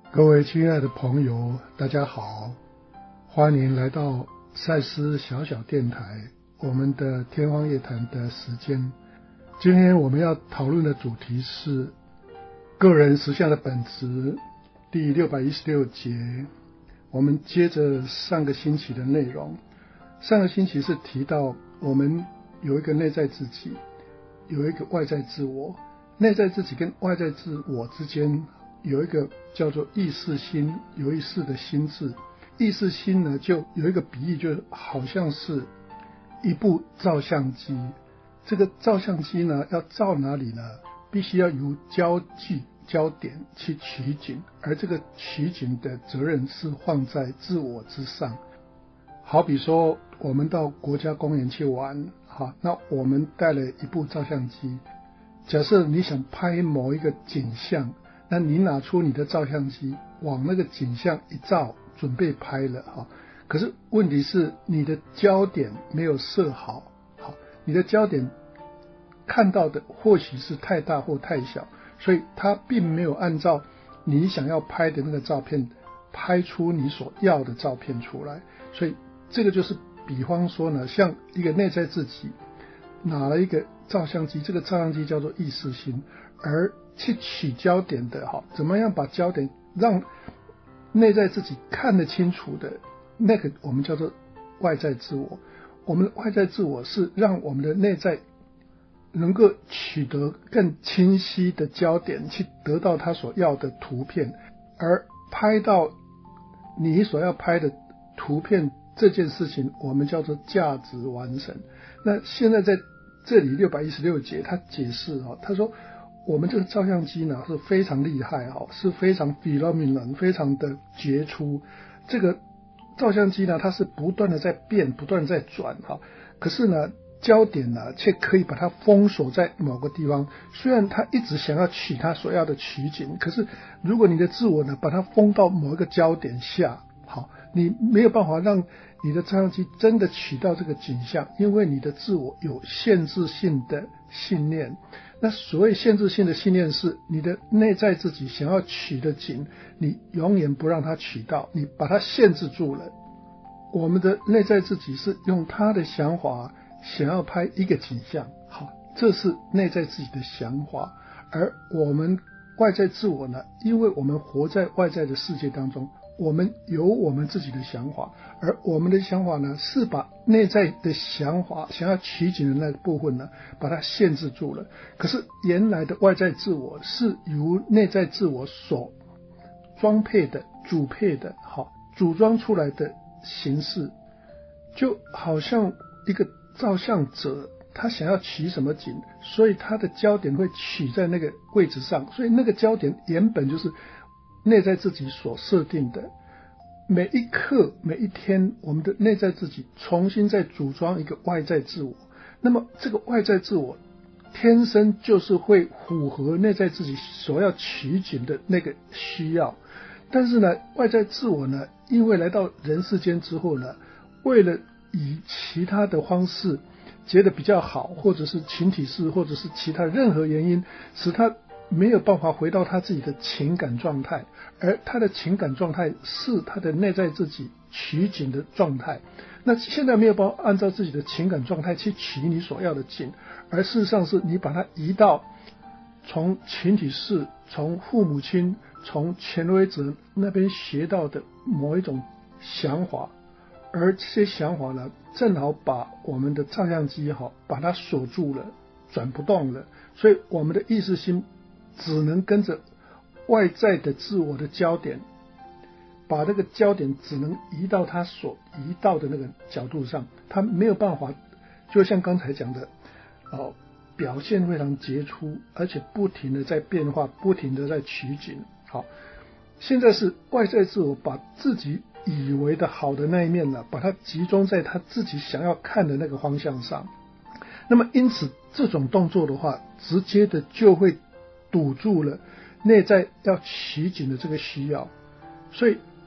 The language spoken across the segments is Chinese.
各位亲爱的朋友，大家好，欢迎来到赛斯小小电台，我们的天方夜谭的时间。今天我们要讨论的主题是个人实相的本质，第616节。我们接着上个星期的内容，上个星期是提到我们有一个内在自己，有一个外在自我，内在自己跟外在自我之间有一个叫做意识心，有意识的心智。意识心呢，就有一个比喻，就好像是一部照相机。这个照相机呢，要照哪里呢？必须要由焦距、焦点去取景，而这个取景的责任是放在自我之上。好比说，我们到国家公园去玩，好，那我们带了一部照相机。假设你想拍某一个景象，那你拿出你的照相机往那个景象一照，准备拍了哈。可是问题是你的焦点没有设好，你的焦点看到的或许是太大或太小，所以它并没有按照你想要拍的那个照片拍出你所要的照片出来。所以这个就是比方说呢，像一个内在自己拿了一个照相机，这个照相机叫做意识心，而去取焦点的怎么样把焦点让内在自己看得清楚的那个，我们叫做外在自我。我们的外在自我是让我们的内在能够取得更清晰的焦点，去得到他所要的图片，而拍到你所要拍的图片这件事情，我们叫做价值完成。那现在在这里616节他解释他说我们这个照相机呢是非常厉害是非常 phenomenon， 非常的杰出。这个照相机呢，它是不断的在变，不断的在转可是呢焦点呢却可以把它封锁在某个地方。虽然他一直想要取他所要的取景，可是如果你的自我呢把它封到某一个焦点下，你没有办法让你的照相机真的取到这个景象，因为你的自我有限制性的信念。那所谓限制性的信念是你的内在自己想要取的景，你永远不让它取到，你把它限制住了。我们的内在自己是用他的想法想要拍一个景象，这是内在自己的想法。而我们外在自我呢，因为我们活在外在的世界当中，我们有我们自己的想法，而我们的想法呢，是把内在的想法想要取景的那个部分呢，把它限制住了。可是原来的外在自我是由内在自我所装配的、主配的、组装出来的形式。就好像一个照相者，他想要取什么景，所以他的焦点会取在那个位置上，所以那个焦点原本就是内在自己所设定的。每一刻每一天，我们的内在自己重新再组装一个外在自我，那么这个外在自我天生就是会符合内在自己所要取景的那个需要。但是呢，外在自我呢，因为来到人世间之后呢，为了以其他的方式觉得比较好，或者是群体式，或者是其他任何原因，使他没有办法回到他自己的情感状态，而他的情感状态是他的内在自己取景的状态。那现在没有办法按照自己的情感状态去取你所要的景，而事实上是你把它移到从群体式、从父母亲、从权威者那边学到的某一种想法，而这些想法呢，正好把我们的照相机把它锁住了，转不动了。所以我们的意识心只能跟着外在的自我的焦点，把那个焦点只能移到他所移到的那个角度上，他没有办法就像刚才讲的表现非常杰出，而且不停的在变化，不停的在取景。现在是外在自我把自己以为的好的那一面呢，把它集中在他自己想要看的那个方向上。那么因此这种动作的话，直接的就会堵住了内在要取景的这个需要。所以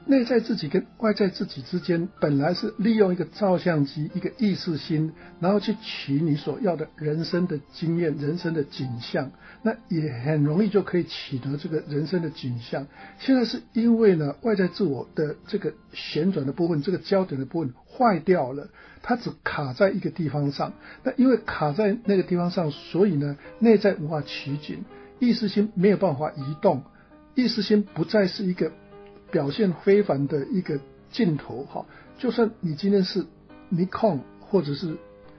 内在自己跟外在自己之间本来是利用一个照相机，一个意识心，然后去取你所要的人生的经验、人生的景象，那也很容易就可以取得这个人生的景象。现在是因为呢，外在自我的这个旋转的部分，这个焦点的部分坏掉了，它只卡在一个地方上。那因为卡在那个地方上，所以呢，内在无法取景，意识心没有办法移动，意识心不再是一个表现非凡的一个镜头哈，就算你今天是Nikon或者是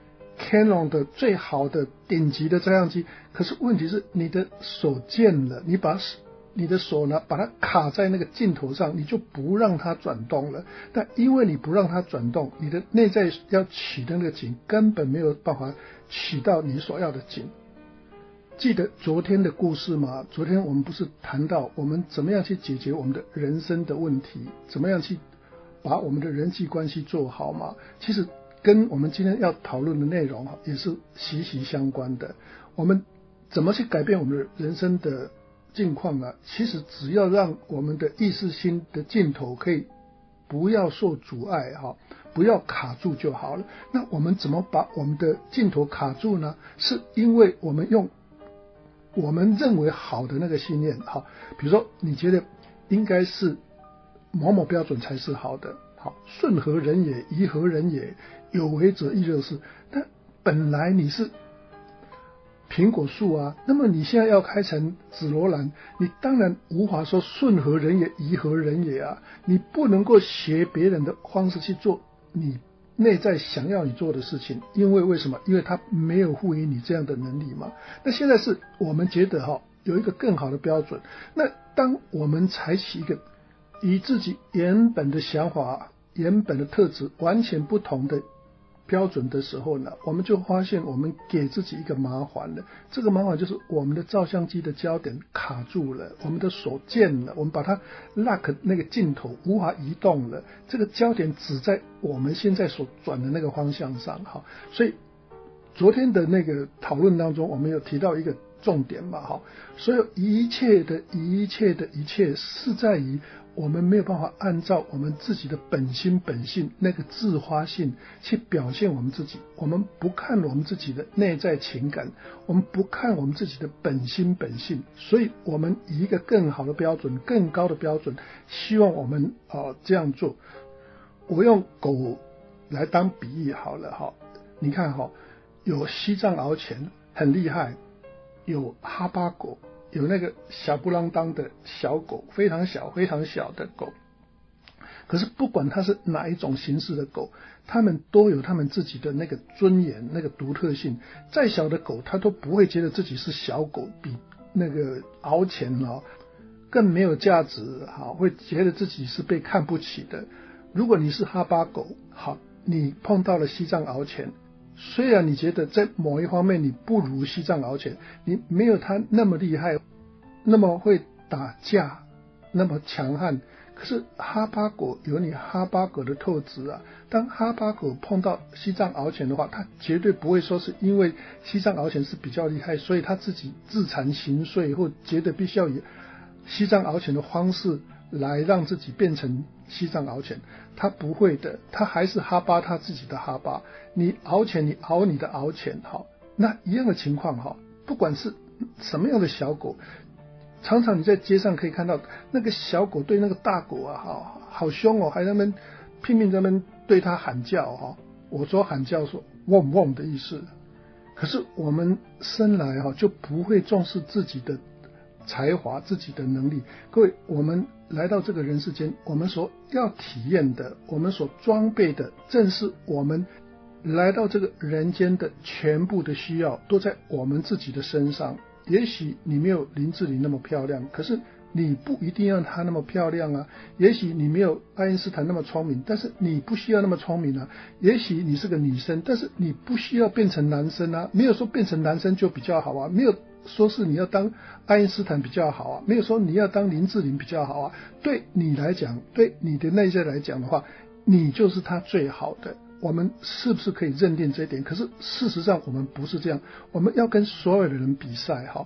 Canon 的最好的顶级的照相机，可是问题是你的手贱了，你的手呢把它卡在那个镜头上，你就不让它转动了。但因为你不让它转动，你的内在要取的那个景根本没有办法取到你所要的景。记得昨天的故事吗？昨天我们不是谈到我们怎么样去解决我们的人生的问题，怎么样去把我们的人际关系做好吗？其实跟我们今天要讨论的内容也是息息相关的。我们怎么去改变我们的人生的境况呢？其实只要让我们的意识心的镜头可以不要受阻碍不要卡住就好了。那我们怎么把我们的镜头卡住呢？是因为我们用我们认为好的那个信念比如说你觉得应该是某某标准才是好的，顺何人也，宜何人也，有为者亦乐事。但本来你是苹果树啊，那么你现在要开成紫罗兰，你当然无法说顺何人也，宜何人也啊，你不能够学别人的方式去做你内在想要你做的事情，因为为什么？因为他没有赋予你这样的能力嘛。那现在是我们觉得有一个更好的标准，那当我们采取一个与自己原本的想法、原本的特质完全不同的标准的时候呢，我们就发现我们给自己一个麻烦了。这个麻烦就是我们的照相机的焦点卡住了，我们的手贱了，我们把它 lock 那个镜头无法移动了，这个焦点只在我们现在所转的那个方向上所以昨天的那个讨论当中，我们有提到一个重点嘛所有一切是在于我们没有办法按照我们自己的本心本性那个自发性去表现我们自己，我们不看我们自己的内在情感，我们不看我们自己的本心本性，所以我们以一个更好的标准、更高的标准，希望我们这样做。我用狗来当比喻好了你看有西藏獒犬很厉害，有哈巴狗，有那个小不啷当的小狗，非常小的狗，可是不管它是哪一种形式的狗，它们都有它们自己的那个尊严，那个独特性。再小的狗它都不会觉得自己是小狗，比那个獒犬更没有价值会觉得自己是被看不起的。如果你是哈巴狗你碰到了西藏獒犬，虽然你觉得在某一方面你不如西藏獒犬，你没有它那么厉害，那么会打架，那么强悍，可是哈巴狗有你哈巴狗的特质啊。当哈巴狗碰到西藏獒犬的话，它绝对不会说是因为西藏獒犬是比较厉害，所以它自己自惭形秽，或觉得必须要以西藏獒犬的方式来让自己变成西藏獒犬，他不会的，他还是哈巴他自己的哈巴。你獒犬你獒你的獒犬那一样的情况不管是什么样的小狗，常常你在街上可以看到那个小狗对那个大狗好凶还在那边拼命在那边对它喊叫我说喊叫说汪汪的意思。可是我们生来就不会重视自己的才华，自己的能力。各位，我们来到这个人世间，我们所要体验的，我们所装备的，正是我们来到这个人间的全部的需要都在我们自己的身上。也许你没有林志玲那么漂亮，可是你不一定要她那么漂亮啊。也许你没有爱因斯坦那么聪明，但是你不需要那么聪明啊。也许你是个女生，但是你不需要变成男生啊。没有说变成男生就比较好啊，没有说是你要当爱因斯坦比较好没有说你要当林志玲比较好对你来讲，对你的内在来讲的话，你就是他最好的。我们是不是可以认定这一点？可是事实上我们不是这样，我们要跟所有的人比赛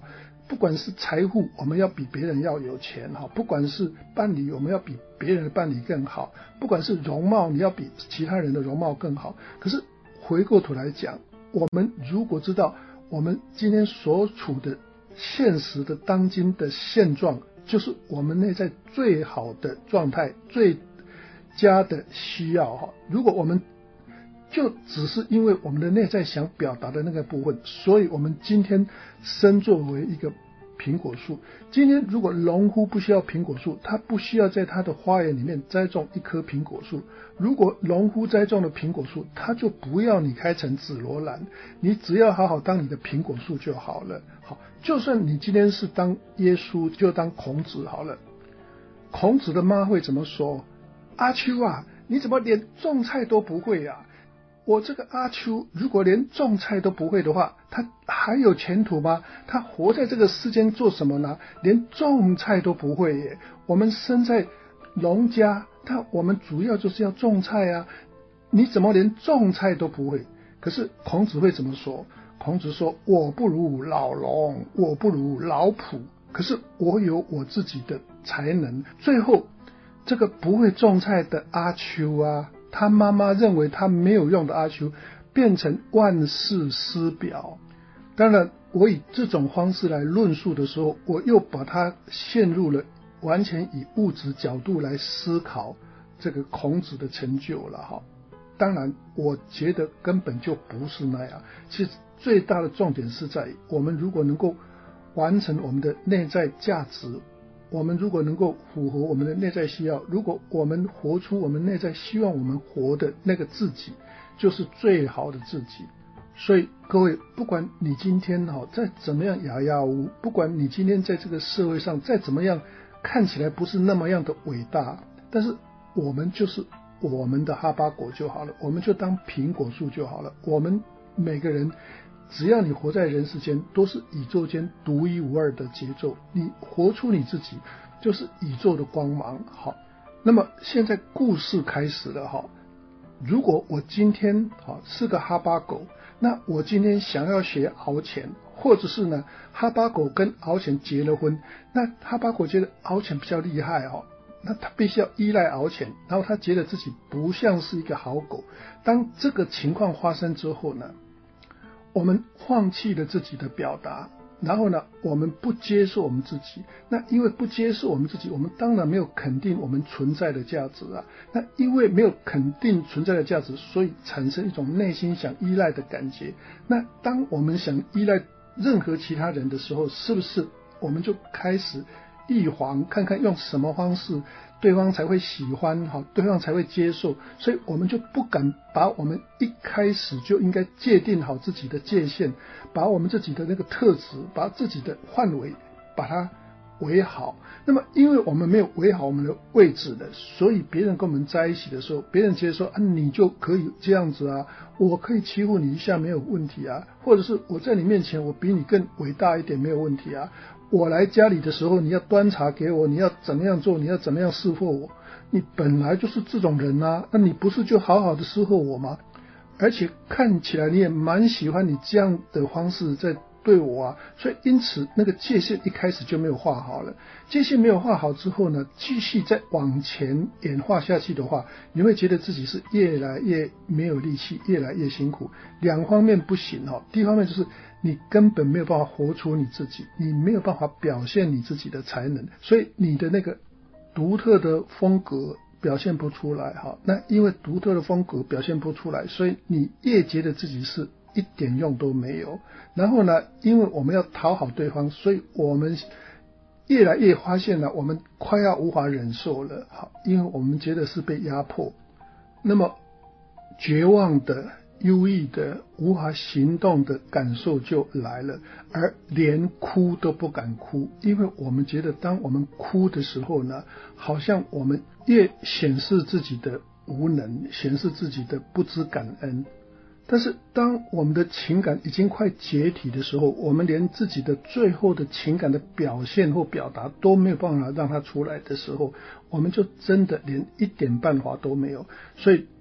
不管是财富，我们要比别人要有钱哈；不管是伴侣，我们要比别人的伴侣更好；不管是容貌，你要比其他人的容貌更好。可是回过头来讲，我们如果知道我们今天所处的现实的当今的现状，就是我们内在最好的状态，最佳的需要哈。如果我们就只是因为我们的内在想表达的那个部分，所以我们今天生作为一个苹果树。今天如果农夫不需要苹果树，他不需要在他的花园里面栽种一棵苹果树。如果农夫栽种了苹果树，他就不要你开成紫罗兰，你只要好好当你的苹果树就好了。好，就算你今天是当耶稣，就当孔子好了。孔子的妈会怎么说？阿丘啊，你怎么连种菜都不会啊？我这个阿丘如果连种菜都不会的话，他还有前途吗？他活在这个世间做什么呢？连种菜都不会耶。我们生在农家，但我们主要就是要种菜啊，你怎么连种菜都不会？可是孔子会怎么说？孔子说，我不如老农，我不如老仆，可是我有我自己的才能。最后这个不会种菜的阿丘啊，他妈妈认为他没有用的阿丘，变成万世师表。当然我以这种方式来论述的时候，我又把它陷入了完全以物质角度来思考这个孔子的成就了哈。当然我觉得根本就不是那样。其实最大的重点是在于，我们如果能够完成我们的内在价值，我们如果能够符合我们的内在需要，如果我们活出我们内在希望我们活的那个自己，就是最好的自己。所以各位，不管你今天再怎么样哑哑无，不管你今天在这个社会上再怎么样看起来不是那么样的伟大，但是我们就是我们的哈巴果就好了，我们就当苹果树就好了。我们每个人只要你活在人世间，都是宇宙间独一无二的节奏，你活出你自己就是宇宙的光芒。好，那么现在故事开始了哈。如果我今天是个哈巴狗，那我今天想要学獒犬，或者是呢哈巴狗跟獒犬结了婚，那哈巴狗觉得獒犬比较厉害那他必须要依赖獒犬，然后他觉得自己不像是一个好狗。当这个情况发生之后呢，我们放弃了自己的表达，然后呢我们不接受我们自己。那因为不接受我们自己，我们当然没有肯定我们存在的价值啊。那因为没有肯定存在的价值，所以产生一种内心想依赖的感觉。那当我们想依赖任何其他人的时候，是不是我们就开始预防，看看用什么方式对方才会喜欢，对方才会接受。所以我们就不敢把我们一开始就应该界定好自己的界限，把我们自己的那个特质，把自己的范围把它围好。那么因为我们没有围好我们的位置的，所以别人跟我们在一起的时候，别人觉得说你就可以这样子啊，我可以欺负你一下没有问题啊，或者是我在你面前我比你更伟大一点没有问题啊，我来家里的时候你要端茶给我，你要怎么样做，你要怎么样侍候我，你本来就是这种人啊，那你不是就好好的侍候我吗？而且看起来你也蛮喜欢你这样的方式在对我啊。所以因此那个界限一开始就没有画好了。界限没有画好之后呢，继续再往前演化下去的话，你会觉得自己是越来越没有力气，越来越辛苦。两方面不行第一方面就是你根本没有办法活出你自己，你没有办法表现你自己的才能，所以你的那个独特的风格表现不出来那因为独特的风格表现不出来，所以你越觉得自己是一点用都没有。然后呢，因为我们要讨好对方，所以我们越来越发现了我们快要无法忍受了因为我们觉得是被压迫。那么绝望的、忧郁的、无法行动的感受就来了，而连哭都不敢哭，因为我们觉得当我们哭的时候呢，好像我们越显示自己的无能，显示自己的不知感恩。但是当我们的情感已经快解体的时候，我们连自己的最后的情感的表现或表达都没有办法让它出来的时候，我们就真的连一点办法都没有。所以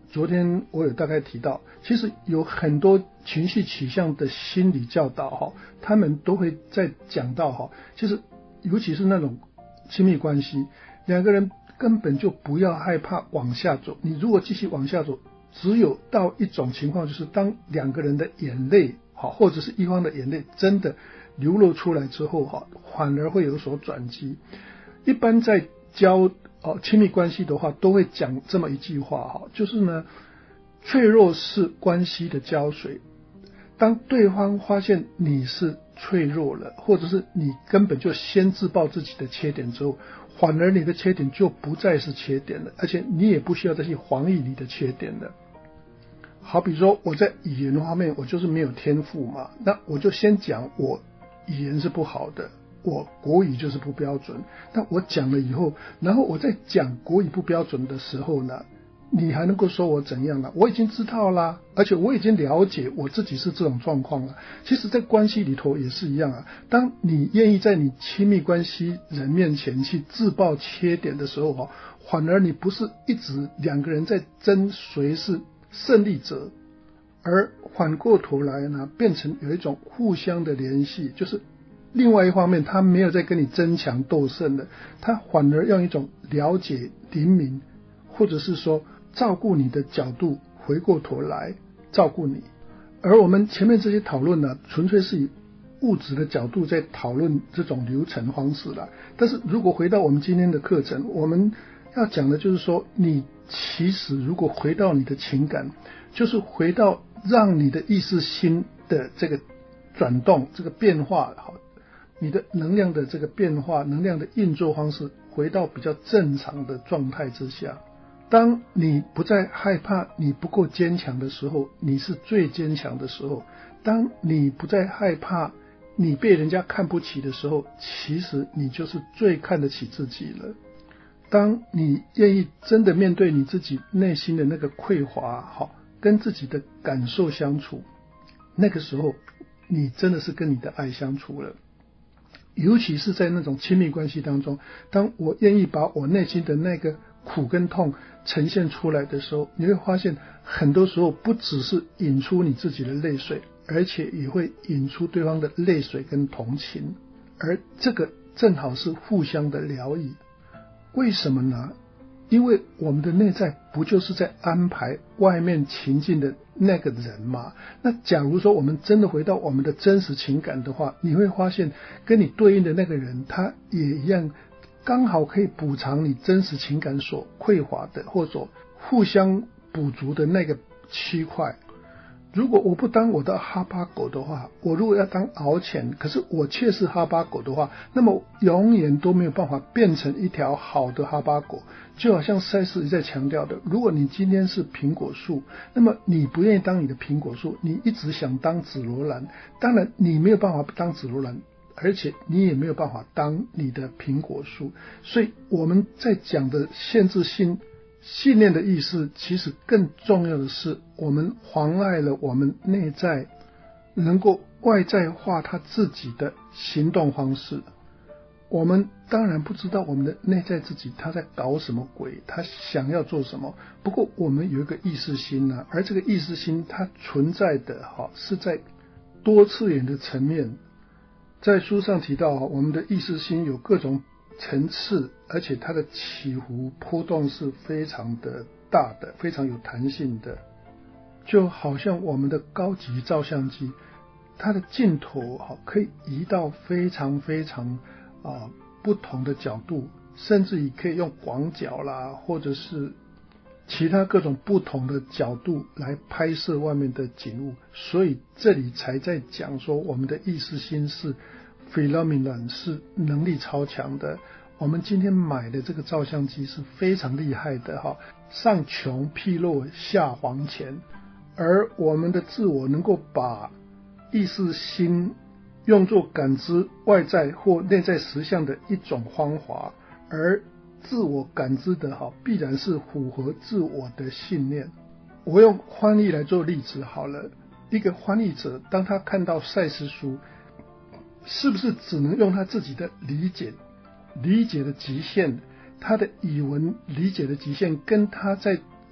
昨天我有大概提到，其实有很多情绪取向的心理教导他们都会在讲到其实尤其是那种亲密关系，两个人根本就不要害怕往下走，你如果继续往下走，只有到一种情况，就是当两个人的眼泪或者是一方的眼泪真的流露出来之后反而会有所转机。一般在教亲密关系的话，都会讲这么一句话就是呢，脆弱是关系的胶水。当对方发现你是脆弱了，或者是你根本就先自爆自己的缺点之后，反而你的缺点就不再是缺点了，而且你也不需要再去防御你的缺点了。好比说我在语言方面我就是没有天赋嘛，那我就先讲我语言是不好的，我国语就是不标准。那我讲了以后，然后我在讲国语不标准的时候呢，你还能够说我怎样呢？我已经知道啦，而且我已经了解我自己是这种状况了。其实在关系里头也是一样啊，当你愿意在你亲密关系人面前去自爆缺点的时候反而你不是一直两个人在争谁是胜利者，而反过头来呢，变成有一种互相的联系，就是另外一方面他没有在跟你争强斗胜了，他反而用一种了解灵敏或者是说照顾你的角度回过头来照顾你。而我们前面这些讨论呢，纯粹是以物质的角度在讨论这种流程方式啦。但是如果回到我们今天的课程，我们要讲的就是说，你其实如果回到你的情感，就是回到让你的意识心的这个转动，这个变化，你的能量的这个变化，能量的运作方式回到比较正常的状态之下。当你不再害怕你不够坚强的时候，你是最坚强的时候。当你不再害怕你被人家看不起的时候，其实你就是最看得起自己了。当你愿意真的面对你自己内心的那个匮乏，跟自己的感受相处，那个时候你真的是跟你的爱相处了。尤其是在那种亲密关系当中，当我愿意把我内心的那个苦跟痛呈现出来的时候，你会发现很多时候不只是引出你自己的泪水，而且也会引出对方的泪水跟同情，而这个正好是互相的疗愈。为什么呢？因为我们的内在不就是在安排外面情境的那个人吗？那假如说我们真的回到我们的真实情感的话，你会发现跟你对应的那个人，他也一样刚好可以补偿你真实情感所匮乏的，或者互相补足的那个区块。如果我不当我的哈巴狗的话，我如果要当獒犬，可是我却是哈巴狗的话，那么永远都没有办法变成一条好的哈巴狗。就好像赛斯一再强调的，如果你今天是苹果树，那么你不愿意当你的苹果树，你一直想当紫罗兰，当然你没有办法当紫罗兰，而且你也没有办法当你的苹果树。所以我们在讲的限制性信念的意思，其实更重要的是我们妨碍了我们内在能够外在化他自己的行动方式。我们当然不知道我们的内在自己他在搞什么鬼，他想要做什么，不过我们有一个意识心啊，而这个意识心它存在的是在多次元的层面。在书上提到我们的意识心有各种层次，而且它的起伏波动是非常的大的，非常有弹性的。就好像我们的高级照相机，它的镜头可以移到非常非常不同的角度，甚至于可以用广角啦，或者是其他各种不同的角度来拍摄外面的景物。所以这里才在讲说我们的意识心是 phenomenon， 是能力超强的。我们今天买的这个照相机是非常厉害的上穷碧落下黄泉，而我们的自我能够把意识心用作感知外在或内在实相的一种方法，而自我感知的必然是符合自我的信念。我用翻译来做例子好了，一个翻译者当他看到赛斯书，是不是只能用他自己的理解的极限，他的语文理解的极限，跟他在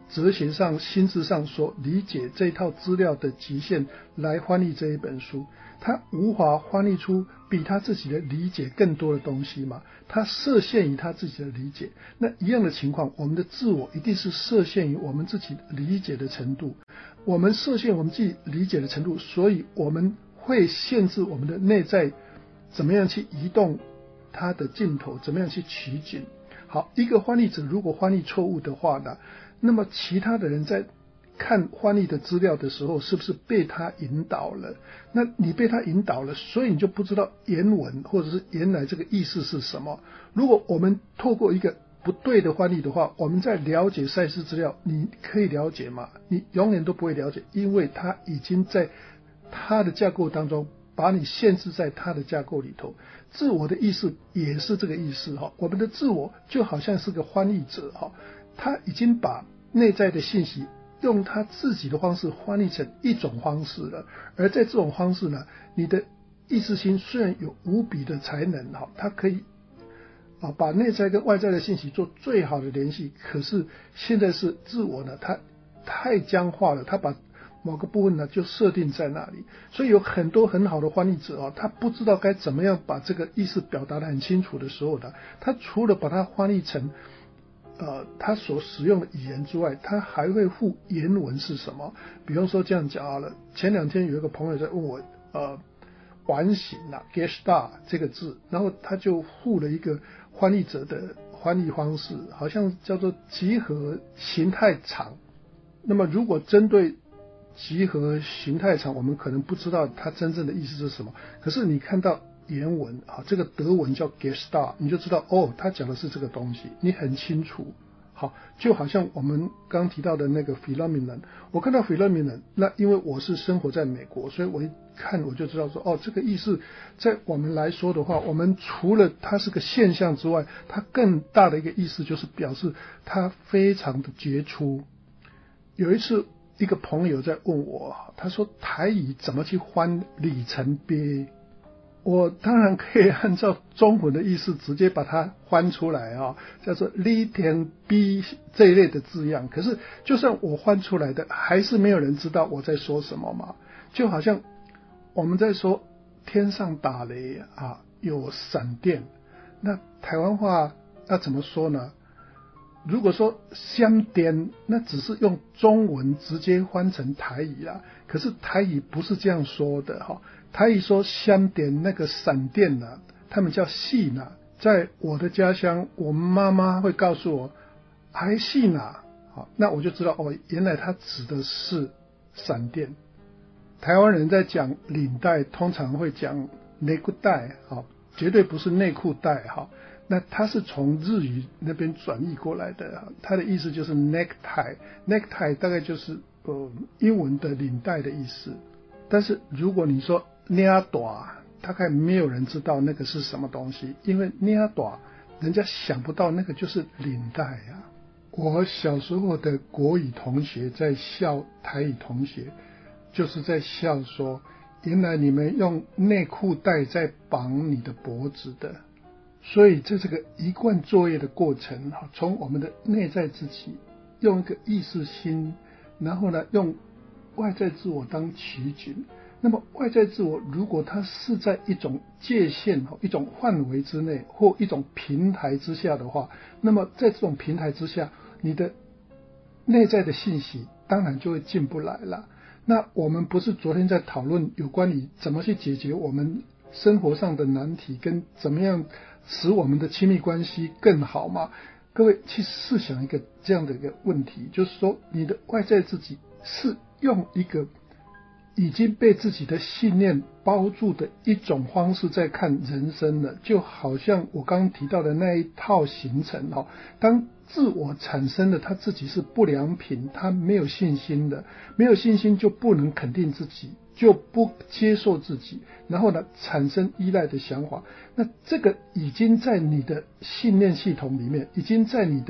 哲学上、心智上所理解这一套资料的极限来翻译这一本书，他无法翻译出比他自己的理解更多的东西嘛？他设限于他自己的理解。那一样的情况，我们的自我一定是设限于我们自己理解的程度。我们设限我们自己理解的程度，所以我们会限制我们的内在怎么样去移动它的尽头，怎么样去取景。好，一个翻译者如果翻译错误的话呢，那么其他的人在看翻译的资料的时候，是不是被他引导了？那你被他引导了，所以你就不知道原文或者是原来这个意思是什么。如果我们透过一个不对的翻译的话，我们在了解赛斯资料，你可以了解吗？你永远都不会了解，因为他已经在他的架构当中把你限制在他的架构里头。自我的意识也是这个意思，我们的自我就好像是个翻译者，他已经把内在的信息用他自己的方式翻译成一种方式了。而在这种方式呢，你的意识心虽然有无比的才能，它可以把内在跟外在的信息做最好的联系，可是现在是自我呢，它太僵化了，它把某个部分呢就设定在那里。所以有很多很好的翻译者他不知道该怎么样把这个意思表达得很清楚的时候呢，他除了把它翻译成他所使用的语言之外，他还会附原文是什么。比方说这样讲好了，前两天有一个朋友在问我完形Gestalt 这个字，然后他就附了一个翻译者的翻译方式，好像叫做集合形态场。那么如果针对集合形态场，我们可能不知道它真正的意思是什么，可是你看到原文这个德文叫 Gestalt， 你就知道他讲的是这个东西，你很清楚。好，就好像我们刚提到的那个 phenomenon， 我看到 phenomenon， 那因为我是生活在美国，所以我一看我就知道说这个意思在我们来说的话，我们除了它是个现象之外，它更大的一个意思就是表示它非常的杰出。有一次一个朋友在问我，他说台语怎么去翻里程碑？我当然可以按照中文的意思直接把它翻出来叫做里程碑这一类的字样。可是就算我翻出来的，还是没有人知道我在说什么嘛。就好像我们在说天上打雷有闪电，那台湾话要怎么说呢？如果说闪电，那只是用中文直接翻成台语啦。可是台语不是这样说的台语说闪电，那个闪电他们叫戏在我的家乡，我妈妈会告诉我还戏那我就知道原来他指的是闪电。台湾人在讲领带通常会讲内裤带绝对不是内裤带那它是从日语那边转译过来的，它的意思就是 necktie 大概就是英文的领带的意思。但是如果你说领带，大概没有人知道那个是什么东西，因为领带人家想不到那个就是领带我小时候的国语同学在笑台语同学，就是在笑说原来你们用内裤带在绑你的脖子的。所以在这个一贯作业的过程，从我们的内在自己用一个意识心，然后呢用外在自我当取景。那么外在自我如果它是在一种界限一种范围之内或一种平台之下的话，那么在这种平台之下，你的内在的信息当然就会进不来了。那我们不是昨天在讨论有关于怎么去解决我们生活上的难题，跟怎么样使我们的亲密关系更好吗？各位去试想一个这样的一个问题，就是说你的外在自己是用一个已经被自己的信念包住的一种方式在看人生了，就好像我刚刚提到的那一套行程当自我产生了他自己是不良品，他没有信心的，没有信心就不能肯定自己，就不接受自己，然后呢产生依赖的想法。那这个已经在你的信念系统里面，已经在你的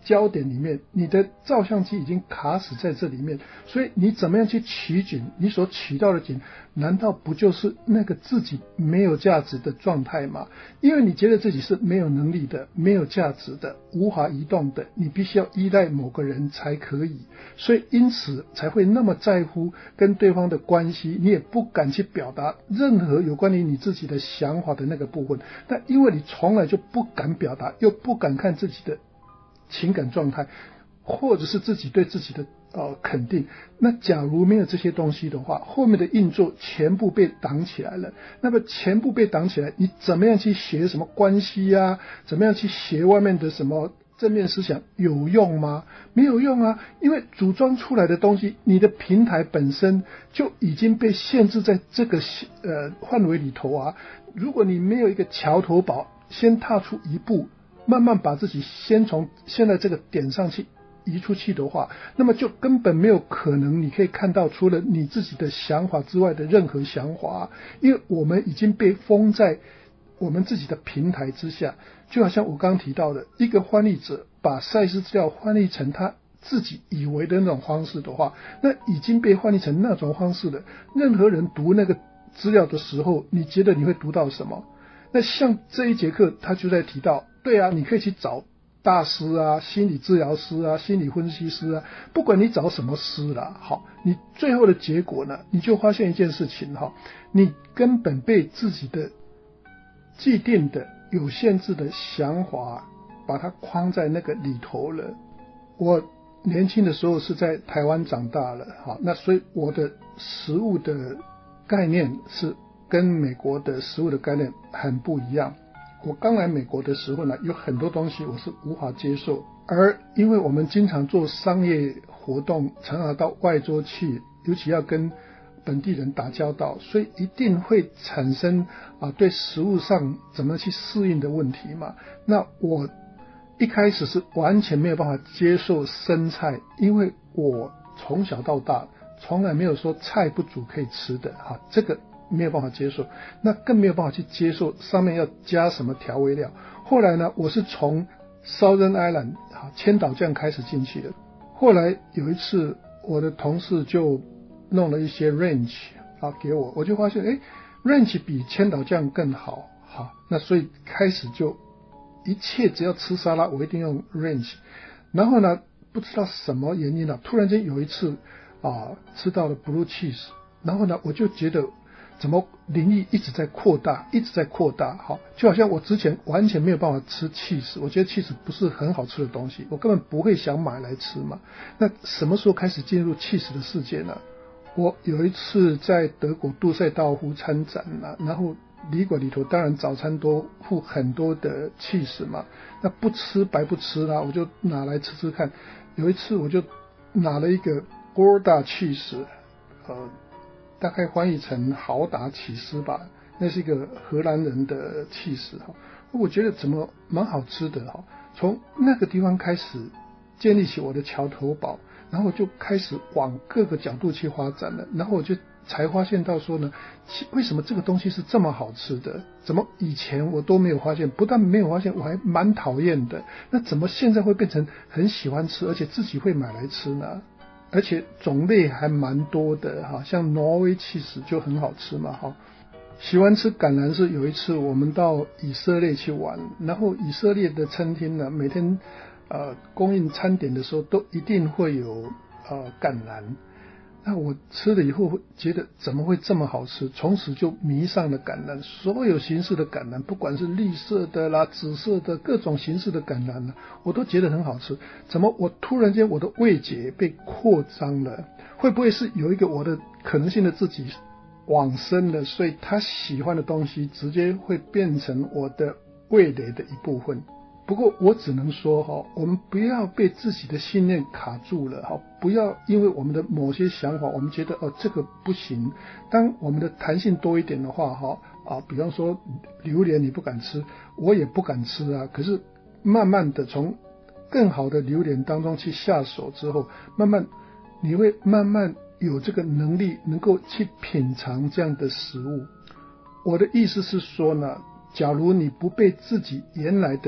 焦点里面，你的照相机已经卡死在这里面，所以你怎么样去取景，你所取到的景难道不就是那个自己没有价值的状态吗？因为你觉得自己是没有能力的，没有价值的，无法移动的，你必须要依赖某个人才可以，所以因此才会那么在乎跟对方的关系，你也不敢去表达任何有关于你自己的想法的那个部分。但因为你从来就不敢表达，又不敢看自己的情感状态，或者是自己对自己的肯定，那假如没有这些东西的话，后面的运作全部被挡起来了。那么全部被挡起来，你怎么样去学什么关系啊？怎么样去学外面的什么正面思想有用吗？没有用啊，因为组装出来的东西，你的平台本身就已经被限制在这个范围里头啊。如果你没有一个桥头堡，先踏出一步，慢慢把自己先从现在这个点上去移出去的话，那么就根本没有可能你可以看到除了你自己的想法之外的任何想法，因为我们已经被封在我们自己的平台之下。就好像我刚刚提到的，一个翻译者把赛事资料翻译成他自己以为的那种方式的话，那已经被翻译成那种方式了。任何人读那个资料的时候，你觉得你会读到什么？那像这一节课他就在提到，对啊，你可以去找大师啊，心理治疗师啊，心理分析师啊，不管你找什么师啦，好，你最后的结果呢，你就发现一件事情哈，你根本被自己的既定的有限制的想法把它框在那个里头了。我年轻的时候是在台湾长大了，好，那所以我的食物的概念是跟美国的食物的概念很不一样。我刚来美国的时候呢，有很多东西我是无法接受，而因为我们经常做商业活动，常常到外州去，尤其要跟本地人打交道，所以一定会产生对食物上怎么去适应的问题嘛。那我一开始是完全没有办法接受生菜，因为我从小到大从来没有说菜不煮可以吃的，这个没有办法接受，那更没有办法去接受上面要加什么调味料。后来呢，我是从 Southern Island 千岛酱开始进去的。后来有一次我的同事就弄了一些 ranch 给我，我就发现ranch 比千岛酱更好，那所以开始就一切只要吃沙拉我一定用 ranch。 然后呢，不知道什么原因突然间有一次吃到了 blue cheese， 然后呢我就觉得怎么灵异一直在扩大，一直在扩大，就好像我之前完全没有办法吃 cheese， 我觉得 cheese 不是很好吃的东西，我根本不会想买来吃嘛。那什么时候开始进入 cheese 的世界呢？我有一次在德国杜塞道夫参展然后旅馆里头当然早餐都附很多的 cheese 嘛，那不吃白不吃啦，我就拿来吃吃看。有一次我就拿了一个 Gouda cheese，大概翻译成豪达起司吧，那是一个荷兰人的起司，我觉得怎么蛮好吃的。从那个地方开始建立起我的桥头堡，然后就开始往各个角度去发展了。然后我就才发现到说呢，为什么这个东西是这么好吃的？怎么以前我都没有发现？不但没有发现，我还蛮讨厌的。那怎么现在会变成很喜欢吃，而且自己会买来吃呢？而且种类还蛮多的像挪威起司就很好吃嘛喜欢吃橄榄是有一次我们到以色列去玩，然后以色列的餐厅呢，每天供应餐点的时候都一定会有橄榄。那我吃了以后觉得怎么会这么好吃，从此就迷上了橄榄。所有形式的橄榄，不管是绿色的啦、紫色的各种形式的橄榄呢，我都觉得很好吃。怎么我突然间我的味觉被扩张了？会不会是有一个我的可能性的自己往生了，所以他喜欢的东西直接会变成我的味蕾的一部分？不过我只能说我们不要被自己的信念卡住了不要因为我们的某些想法我们觉得这个不行。当我们的弹性多一点的话比方说榴莲你不敢吃，我也不敢吃可是慢慢的从更好的榴莲当中去下手之后，你会慢慢有这个能力能够去品尝这样的食物。我的意思是说呢，假如你不被自己原来的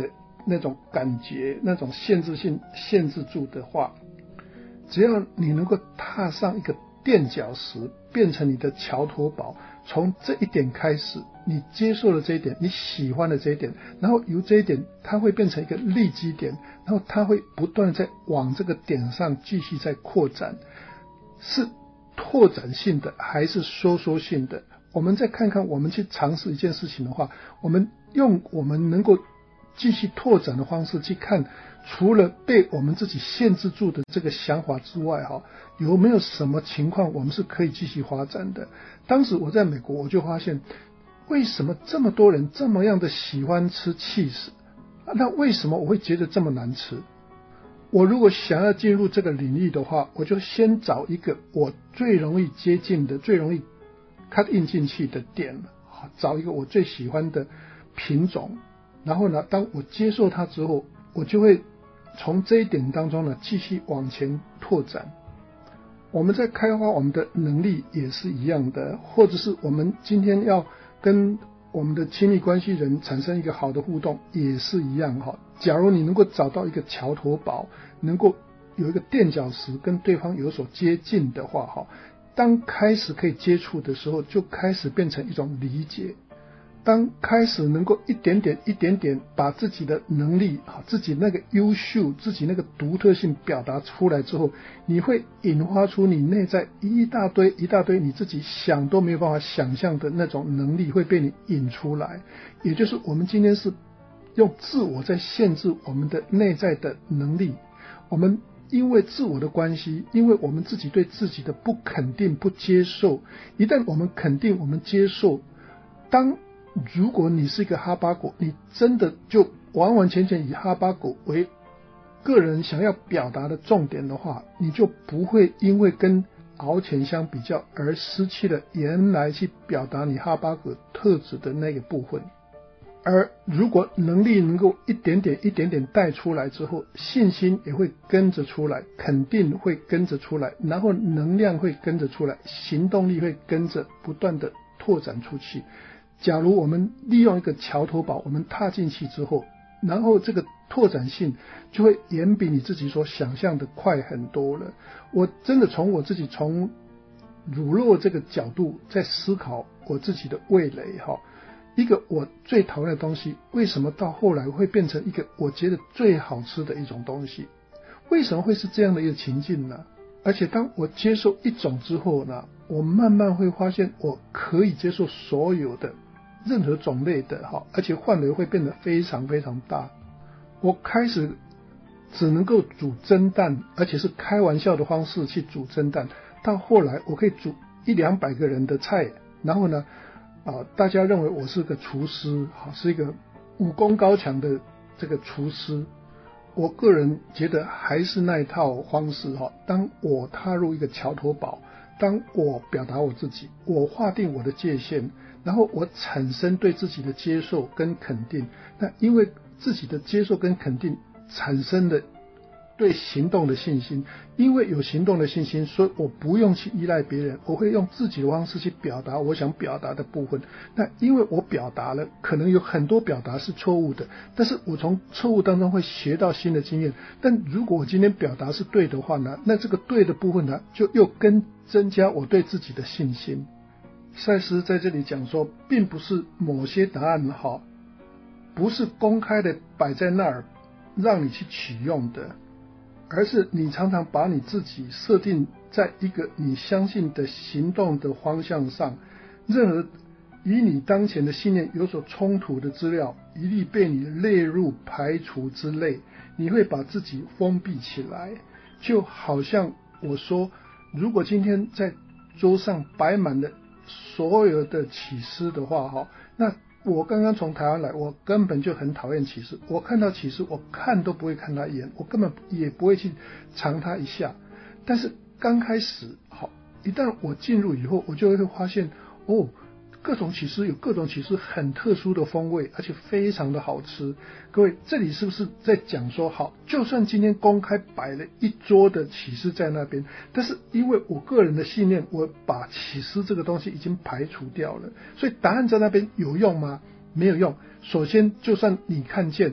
那种感觉，那种限制性限制住的话，只要你能够踏上一个垫脚石，变成你的桥头堡，从这一点开始，你接受了这一点，你喜欢的这一点，然后由这一点它会变成一个立基点，然后它会不断在往这个点上继续在扩展，是拓展性的还是收缩性的。我们再看看，我们去尝试一件事情的话，我们用我们能够继续拓展的方式去看，除了被我们自己限制住的这个想法之外，有没有什么情况我们是可以继续发展的。当时我在美国，我就发现为什么这么多人这么样的喜欢吃 cheese， 那为什么我会觉得这么难吃？我如果想要进入这个领域的话，我就先找一个我最容易接近的，最容易 cut in 进去的点，找一个我最喜欢的品种，然后呢，当我接受它之后，我就会从这一点当中呢继续往前拓展。我们在开发我们的能力也是一样的，或者是我们今天要跟我们的亲密关系人产生一个好的互动也是一样。假如你能够找到一个桥头堡，能够有一个垫脚石跟对方有所接近的话，当开始可以接触的时候，就开始变成一种理解。当开始能够一点点一点点把自己的能力，自己那个优秀，自己那个独特性表达出来之后，你会引发出你内在一大堆你自己想都没有办法想象的那种能力会被你引出来。也就是我们今天是用自我在限制我们的内在的能力，我们因为自我的关系，因为我们自己对自己的不肯定不接受，一旦我们肯定我们接受，如果你是一个哈巴狗，你真的就完完全全以哈巴狗为个人想要表达的重点的话，你就不会因为跟獒犬相比较而失去了原来去表达你哈巴狗特质的那个部分。而如果能力能够一点点一点点带出来之后，信心也会跟着出来，肯定会跟着出来，然后能量会跟着出来，行动力会跟着不断的拓展出去。假如我们利用一个桥头堡，我们踏进去之后，然后这个拓展性就会远比你自己所想象的快很多了。我真的从我自己从乳酪这个角度在思考我自己的味蕾，一个我最讨厌的东西，为什么到后来会变成一个我觉得最好吃的一种东西？为什么会是这样的一个情境呢？而且当我接受一种之后呢，我慢慢会发现我可以接受所有的任何种类的，而且范围会变得非常非常大。我开始只能够煮蒸蛋，而且是开玩笑的方式去煮蒸蛋，到后来我可以煮100-200个人的菜，然后呢大家认为我是个厨师，是一个武功高强的这个厨师。我个人觉得还是那一套方式，当我踏入一个桥头堡，当我表达我自己，我划定我的界限，然后我产生对自己的接受跟肯定，那因为自己的接受跟肯定产生的对行动的信心，因为有行动的信心，所以我不用去依赖别人，我会用自己的方式去表达我想表达的部分。那因为我表达了，可能有很多表达是错误的，但是我从错误当中会学到新的经验。但如果我今天表达是对的话呢，那这个对的部分呢，就又增加我对自己的信心。赛斯在这里讲说，并不是某些答案不是公开的摆在那儿让你去取用的，而是你常常把你自己设定在一个你相信的行动的方向上，任何与你当前的信念有所冲突的资料一律被你列入排除之类，你会把自己封闭起来。就好像我说，如果今天在桌上摆满了所有的起司的话，那我刚刚从台湾来，我根本就很讨厌起司，我看到起司我看都不会看它一眼，我根本也不会去尝它一下。但是刚开始一旦我进入以后，我就会发现各种起司有各种起司很特殊的风味，而且非常的好吃。各位，这里是不是在讲说，就算今天公开摆了一桌的起司在那边，但是因为我个人的信念，我把起司这个东西已经排除掉了，所以答案在那边有用吗？没有用。首先就算你看见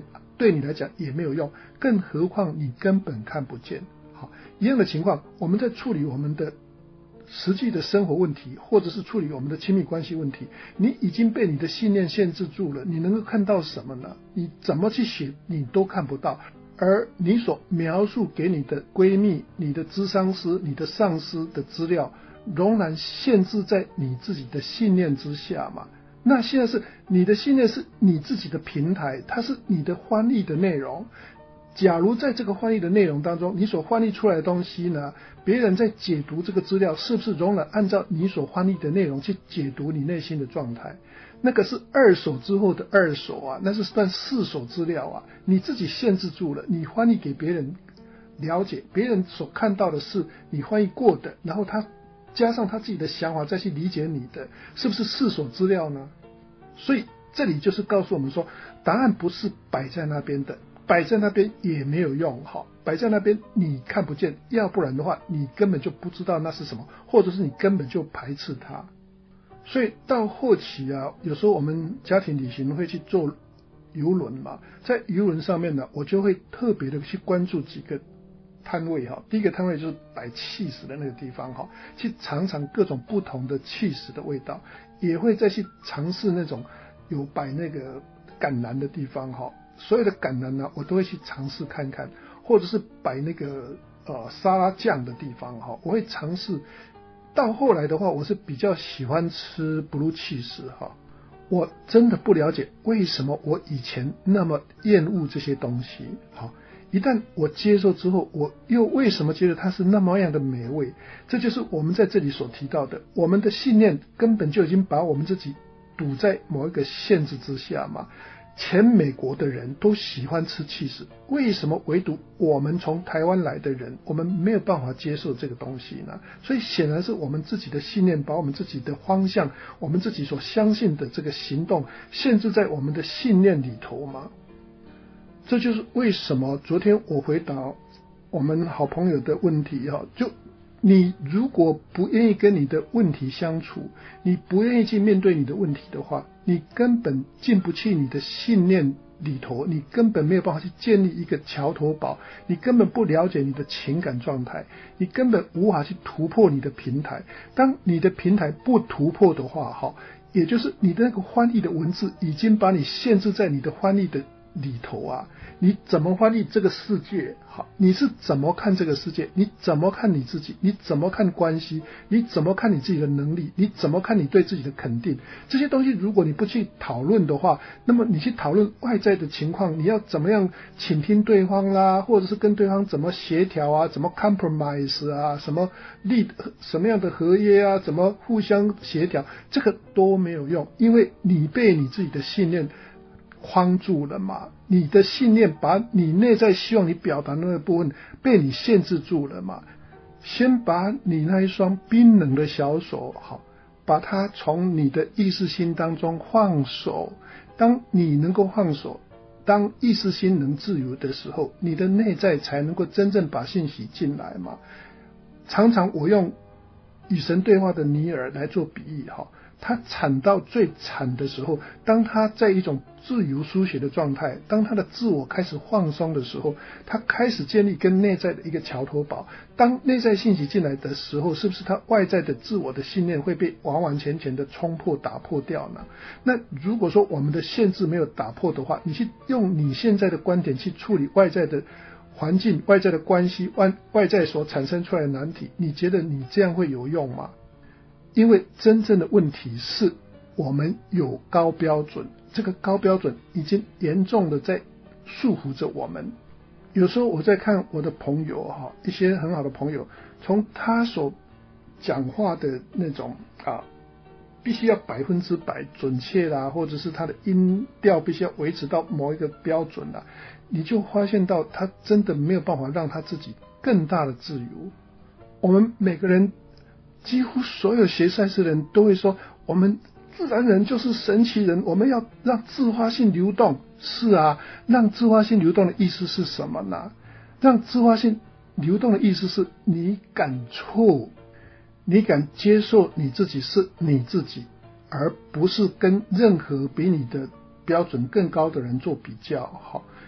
对你来讲也没有用，更何况你根本看不见。好，一样的情况，我们在处理我们的实际的生活问题，或者是处理我们的亲密关系问题，你已经被你的信念限制住了，你能够看到什么呢？你怎么去写你都看不到，而你所描述给你的闺蜜、你的咨商师、你的上司的资料，仍然限制在你自己的信念之下嘛。那现在是你的信念是你自己的平台，它是你的翻译的内容。假如在这个翻译的内容当中，你所翻译出来的东西呢，别人在解读这个资料，是不是仍然按照你所翻译的内容去解读你内心的状态？那个是二手之后的二手啊，那是算四手资料啊，你自己限制住了，你翻译给别人了解，别人所看到的是你翻译过的，然后他加上他自己的想法再去理解你的，是不是四手资料呢？所以这里就是告诉我们说，答案不是摆在那边的，摆在那边也没有用，好，摆在那边你看不见，要不然的话你根本就不知道那是什么，或者是你根本就排斥它。所以到后期啊，有时候我们家庭旅行会去坐邮轮嘛，在邮轮上面呢，我就会特别的去关注几个摊位哈。第一个摊位就是摆cheese的那个地方哈，去尝尝各种不同的cheese的味道，也会再去尝试那种有摆那个橄榄的地方哈。所有的橄榄呢，我都会去尝试看看，或者是摆那个沙拉酱的地方哈，我会尝试。到后来的话，我是比较喜欢吃 blue cheese 哈。我真的不了解为什么我以前那么厌恶这些东西。好，一旦我接受之后，我又为什么觉得它是那么样的美味？这就是我们在这里所提到的，我们的信念根本就已经把我们自己堵在某一个限制之下嘛。全美国的人都喜欢吃cheese，为什么唯独我们从台湾来的人，我们没有办法接受这个东西呢？所以显然是我们自己的信念把我们自己的方向，我们自己所相信的这个行动限制在我们的信念里头嘛。这就是为什么昨天我回答我们好朋友的问题就你如果不愿意跟你的问题相处，你不愿意去面对你的问题的话，你根本进不去你的信念里头，你根本没有办法去建立一个桥头堡，你根本不了解你的情感状态，你根本无法去突破你的平台。当你的平台不突破的话，也就是你的那个翻译的文字已经把你限制在你的翻译的里头啊，你怎么翻译这个世界？好，你是怎么看这个世界？你怎么看你自己？你怎么看关系？你怎么看你自己的能力？你怎么看你对自己的肯定？这些东西如果你不去讨论的话，那么你去讨论外在的情况，你要怎么样倾听对方啦，或者是跟对方怎么协调啊，怎么 compromise 啊，什么样的合约啊，怎么互相协调，这个都没有用，因为你被你自己的信念框住了嘛，你的信念把你内在希望你表达的那个部分被你限制住了嘛。先把你那一双冰冷的小手，好，把它从你的意识心当中放手。当你能够放手，当意识心能自由的时候，你的内在才能够真正把信息进来嘛。常常我用与神对话的尼尔来做比喻哈。他惨到最惨的时候，当他在一种自由书写的状态，当他的自我开始放松的时候，他开始建立跟内在的一个桥头堡。当内在信息进来的时候，是不是他外在的自我的信念会被完完全全的冲破打破掉呢？那如果说我们的限制没有打破的话，你去用你现在的观点去处理外在的环境、外在的关系、外在所产生出来的难题，你觉得你这样会有用吗？因为真正的问题是我们有高标准，这个高标准已经严重的在束缚着我们。有时候我在看我的朋友一些很好的朋友，从他所讲话的那种必须要100%准确啦，或者是他的音调必须要维持到某一个标准啦，你就发现到他真的没有办法让他自己更大的自由。我们每个人几乎所有学赛事的人都会说，我们自然人就是神奇人，我们要让自发性流动。是啊，让自发性流动的意思是什么呢？让自发性流动的意思是你敢错，你敢接受你自己是你自己，而不是跟任何比你的标准更高的人做比较。好，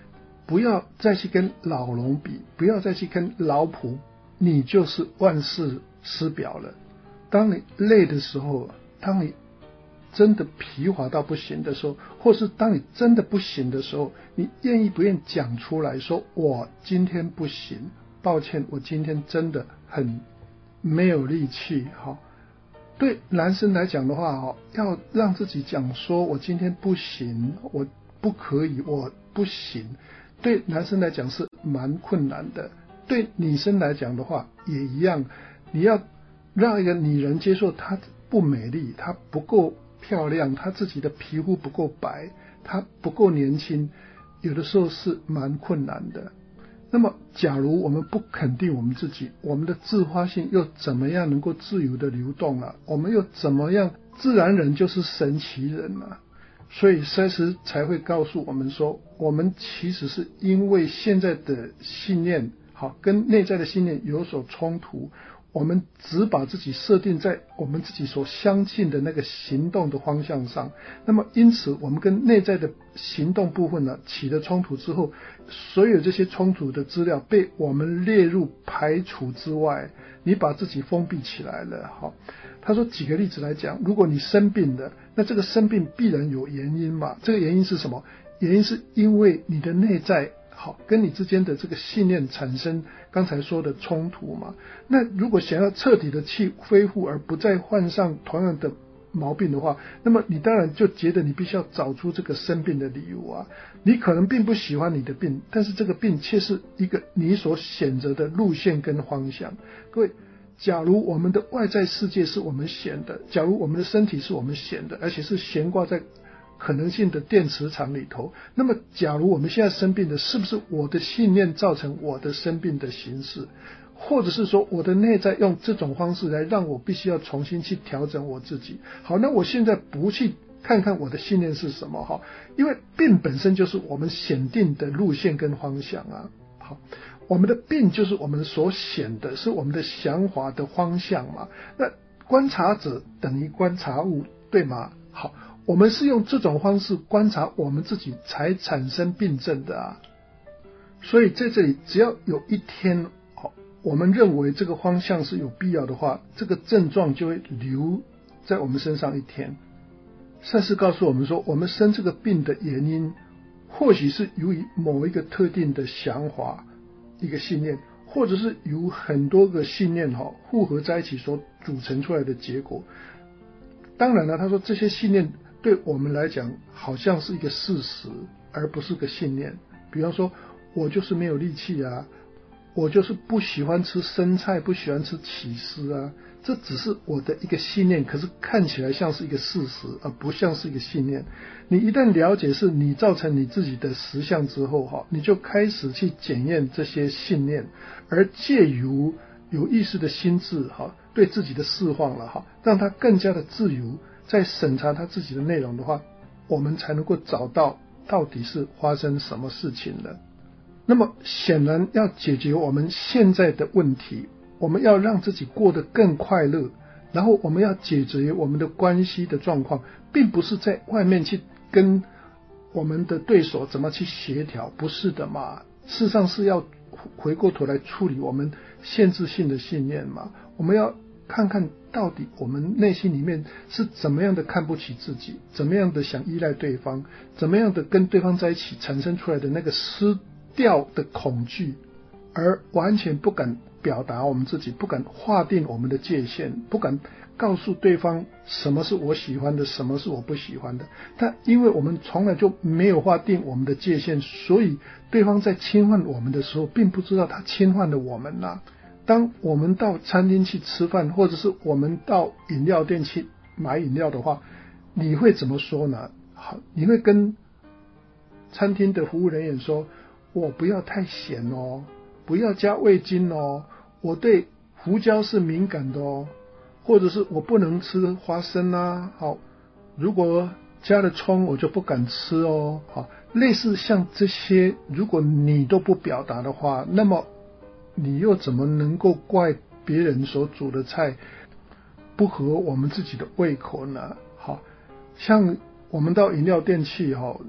不要再去跟老龙比，不要再去跟老普，你就是万事失表了。当你累的时候，当你真的疲乏到不行的时候，或是当你真的不行的时候，你愿意不愿意讲出来说，我今天不行，抱歉，我今天真的很没有力气。对男生来讲的话，要让自己讲说我今天不行，我不可以，我不行，对男生来讲是蛮困难的。对女生来讲的话也一样，你要让一个女人接受她不美丽，她不够漂亮，她自己的皮肤不够白，她不够年轻，有的时候是蛮困难的。那么假如我们不肯定我们自己，我们的自发性又怎么样能够自由的流动啊？我们又怎么样？自然人就是神奇人啊！所以赛斯才会告诉我们说，我们其实是因为现在的信念跟内在的信念有所冲突，我们只把自己设定在我们自己所相信的那个行动的方向上，那么因此我们跟内在的行动部分呢起了冲突之后，所有这些冲突的资料被我们列入排除之外，你把自己封闭起来了。他说举个例子来讲，如果你生病了，那这个生病必然有原因嘛，这个原因是什么？原因是因为你的内在跟你之间的这个信念产生刚才说的冲突嘛。那如果想要彻底的去恢复而不再患上同样的毛病的话，那么你当然就觉得你必须要找出这个生病的理由啊。你可能并不喜欢你的病，但是这个病却是一个你所选择的路线跟方向。各位，假如我们的外在世界是我们选的，假如我们的身体是我们选的，而且是悬挂在可能性的电磁场里头，那么假如我们现在生病的，是不是我的信念造成我的生病的形式，或者是说我的内在用这种方式来让我必须要重新去调整我自己？好，那我现在不去看看我的信念是什么，因为病本身就是我们选定的路线跟方向啊。好，我们的病就是我们所选的，是我们的想法的方向嘛。那观察者等于观察物，对吗？好，我们是用这种方式观察我们自己才产生病症的啊。所以在这里只要有一天我们认为这个方向是有必要的话，这个症状就会留在我们身上一天。赛斯告诉我们说，我们生这个病的原因或许是由于某一个特定的想法，一个信念，或者是由很多个信念复合在一起所组成出来的结果。当然了，他说这些信念对我们来讲好像是一个事实，而不是个信念。比方说，我就是没有力气啊，我就是不喜欢吃生菜，不喜欢吃起司啊，这只是我的一个信念，可是看起来像是一个事实，而不像是一个信念。你一旦了解是你造成你自己的实相之后，你就开始去检验这些信念，而借由有意识的心智对自己的释放了，让他更加的自由，在审查他自己的内容的话，我们才能够找到到底是发生什么事情了。那么显然要解决我们现在的问题，我们要让自己过得更快乐，然后我们要解决我们的关系的状况，并不是在外面去跟我们的对手怎么去协调，不是的嘛。事实上是要回过头来处理我们限制性的信念嘛。我们要看看到底我们内心里面是怎么样的看不起自己，怎么样的想依赖对方，怎么样的跟对方在一起产生出来的那个失掉的恐惧，而完全不敢表达我们自己，不敢划定我们的界限，不敢告诉对方什么是我喜欢的，什么是我不喜欢的。但因为我们从来就没有划定我们的界限，所以对方在侵犯我们的时候并不知道他侵犯了我们啊。当我们到餐厅去吃饭，或者是我们到饮料店去买饮料的话，你会怎么说呢？好，你会跟餐厅的服务人员说，我不要太咸哦，不要加味精哦，我对胡椒是敏感的哦，或者是我不能吃花生啊，好，如果加了葱我就不敢吃哦。好，类似像这些，如果你都不表达的话，那么你又怎么能够怪别人所煮的菜不合我们自己的胃口呢？好，像我们到饮料店去，你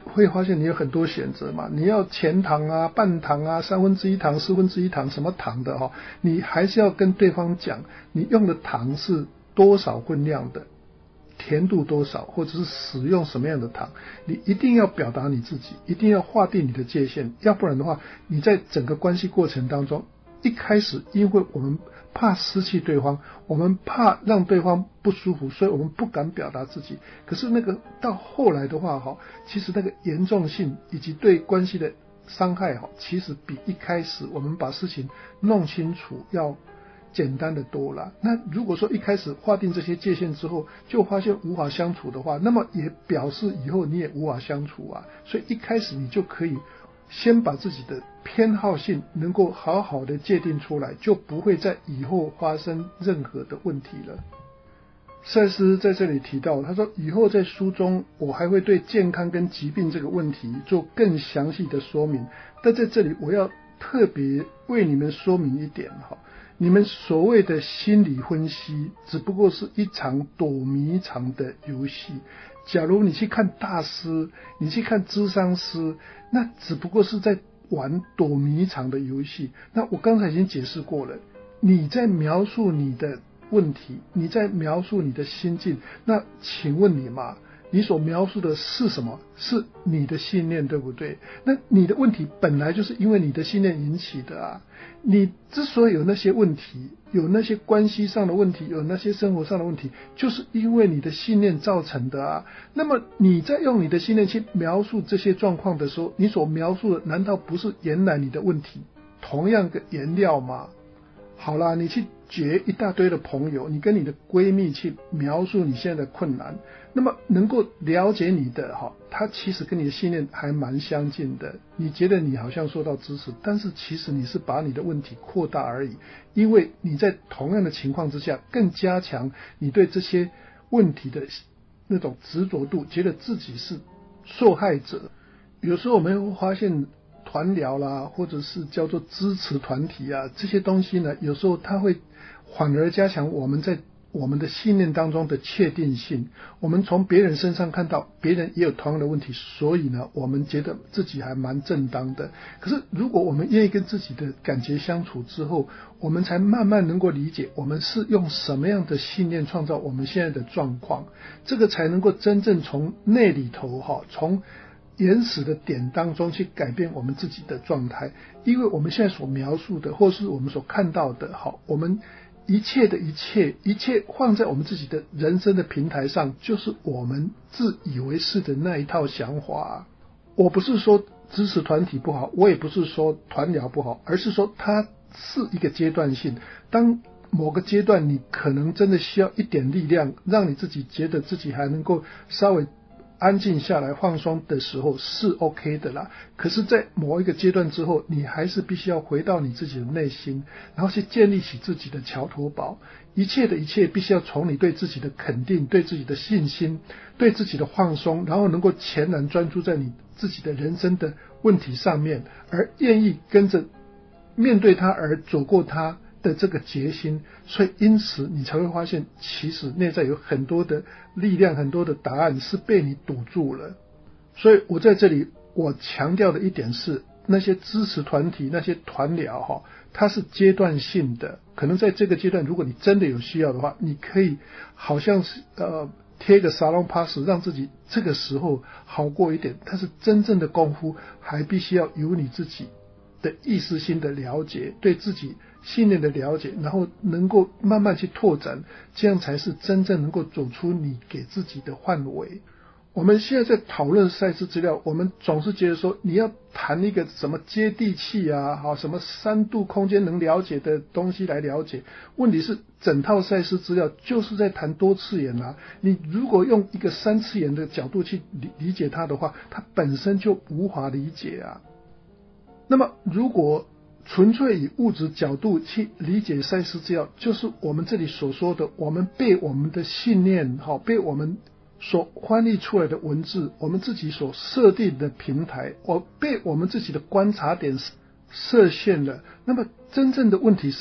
会发现你有很多选择嘛，你要全糖啊、半糖啊、1/3糖、1/4糖什么糖的你还是要跟对方讲你用的糖是多少分量的，甜度多少，或者是使用什么样的糖，你一定要表达你自己，一定要划定你的界限，要不然的话，你在整个关系过程当中，一开始因为我们怕失去对方，我们怕让对方不舒服，所以我们不敢表达自己。可是那个到后来的话其实那个严重性以及对关系的伤害其实比一开始我们把事情弄清楚要简单的多了。那如果说一开始划定这些界限之后，就发现无法相处的话，那么也表示以后你也无法相处啊。所以一开始你就可以先把自己的偏好性能够好好的界定出来，就不会在以后发生任何的问题了。赛斯在这里提到，他说以后在书中我还会对健康跟疾病这个问题做更详细的说明，但在这里我要特别为你们说明一点你们所谓的心理分析只不过是一场躲迷藏的游戏。假如你去看大师，你去看諮商师，那只不过是在玩躲迷藏的游戏。那我刚才已经解释过了，你在描述你的问题，你在描述你的心境，那请问你嘛，你所描述的是什么？是你的信念，对不对？那你的问题本来就是因为你的信念引起的啊。你之所以有那些问题，有那些关系上的问题，有那些生活上的问题，就是因为你的信念造成的啊。那么你在用你的信念去描述这些状况的时候，你所描述的难道不是原来你的问题同样的原料吗？好啦，你去结一大堆的朋友，你跟你的闺蜜去描述你现在的困难，那么能够了解你的他其实跟你的信念还蛮相近的。你觉得你好像受到支持，但是其实你是把你的问题扩大而已，因为你在同样的情况之下更加强你对这些问题的那种执着度，觉得自己是受害者。有时候我们会发现团疗啦，或者是叫做支持团体啊，这些东西呢，有时候它会反而加强我们在我们的信念当中的确定性。我们从别人身上看到别人也有同样的问题，所以呢，我们觉得自己还蛮正当的。可是如果我们愿意跟自己的感觉相处之后，我们才慢慢能够理解我们是用什么样的信念创造我们现在的状况，这个才能够真正从内里头从原始的点当中去改变我们自己的状态。因为我们现在所描述的或是我们所看到的我们一切放在我们自己的人生的平台上，就是我们自以为是的那一套想法。我不是说支持团体不好，我也不是说团疗不好，而是说它是一个阶段性。当某个阶段你可能真的需要一点力量，让你自己觉得自己还能够稍微安静下来放松的时候是 OK 的啦。可是在某一个阶段之后，你还是必须要回到你自己的内心，然后去建立起自己的桥头堡。一切必须要从你对自己的肯定，对自己的信心，对自己的放松，然后能够全然专注在你自己的人生的问题上面，而愿意跟着面对它而走过它的这个决心。所以因此你才会发现，其实内在有很多的力量，很多的答案是被你堵住了。所以我在这里我强调的一点是，那些支持团体，那些团疗它是阶段性的。可能在这个阶段，如果你真的有需要的话，你可以好像是贴个沙龙 pass 让自己这个时候好过一点。但是真正的功夫还必须要有你自己的意识性的了解，对自己信念的了解，然后能够慢慢去拓展，这样才是真正能够走出你给自己的范围。我们现在在讨论赛事资料，我们总是觉得说你要谈一个什么接地气啊，什么3度空间能了解的东西来了解。问题是整套赛事资料就是在谈多次元啊，你如果用一个3次元的角度去理解它的话，它本身就无法理解啊。那么如果纯粹以物质角度去理解赛事资料，就是我们这里所说的，我们被我们的信念被我们所翻译出来的文字，我们自己所设定的平台，被我们自己的观察点设限了。那么真正的问题是要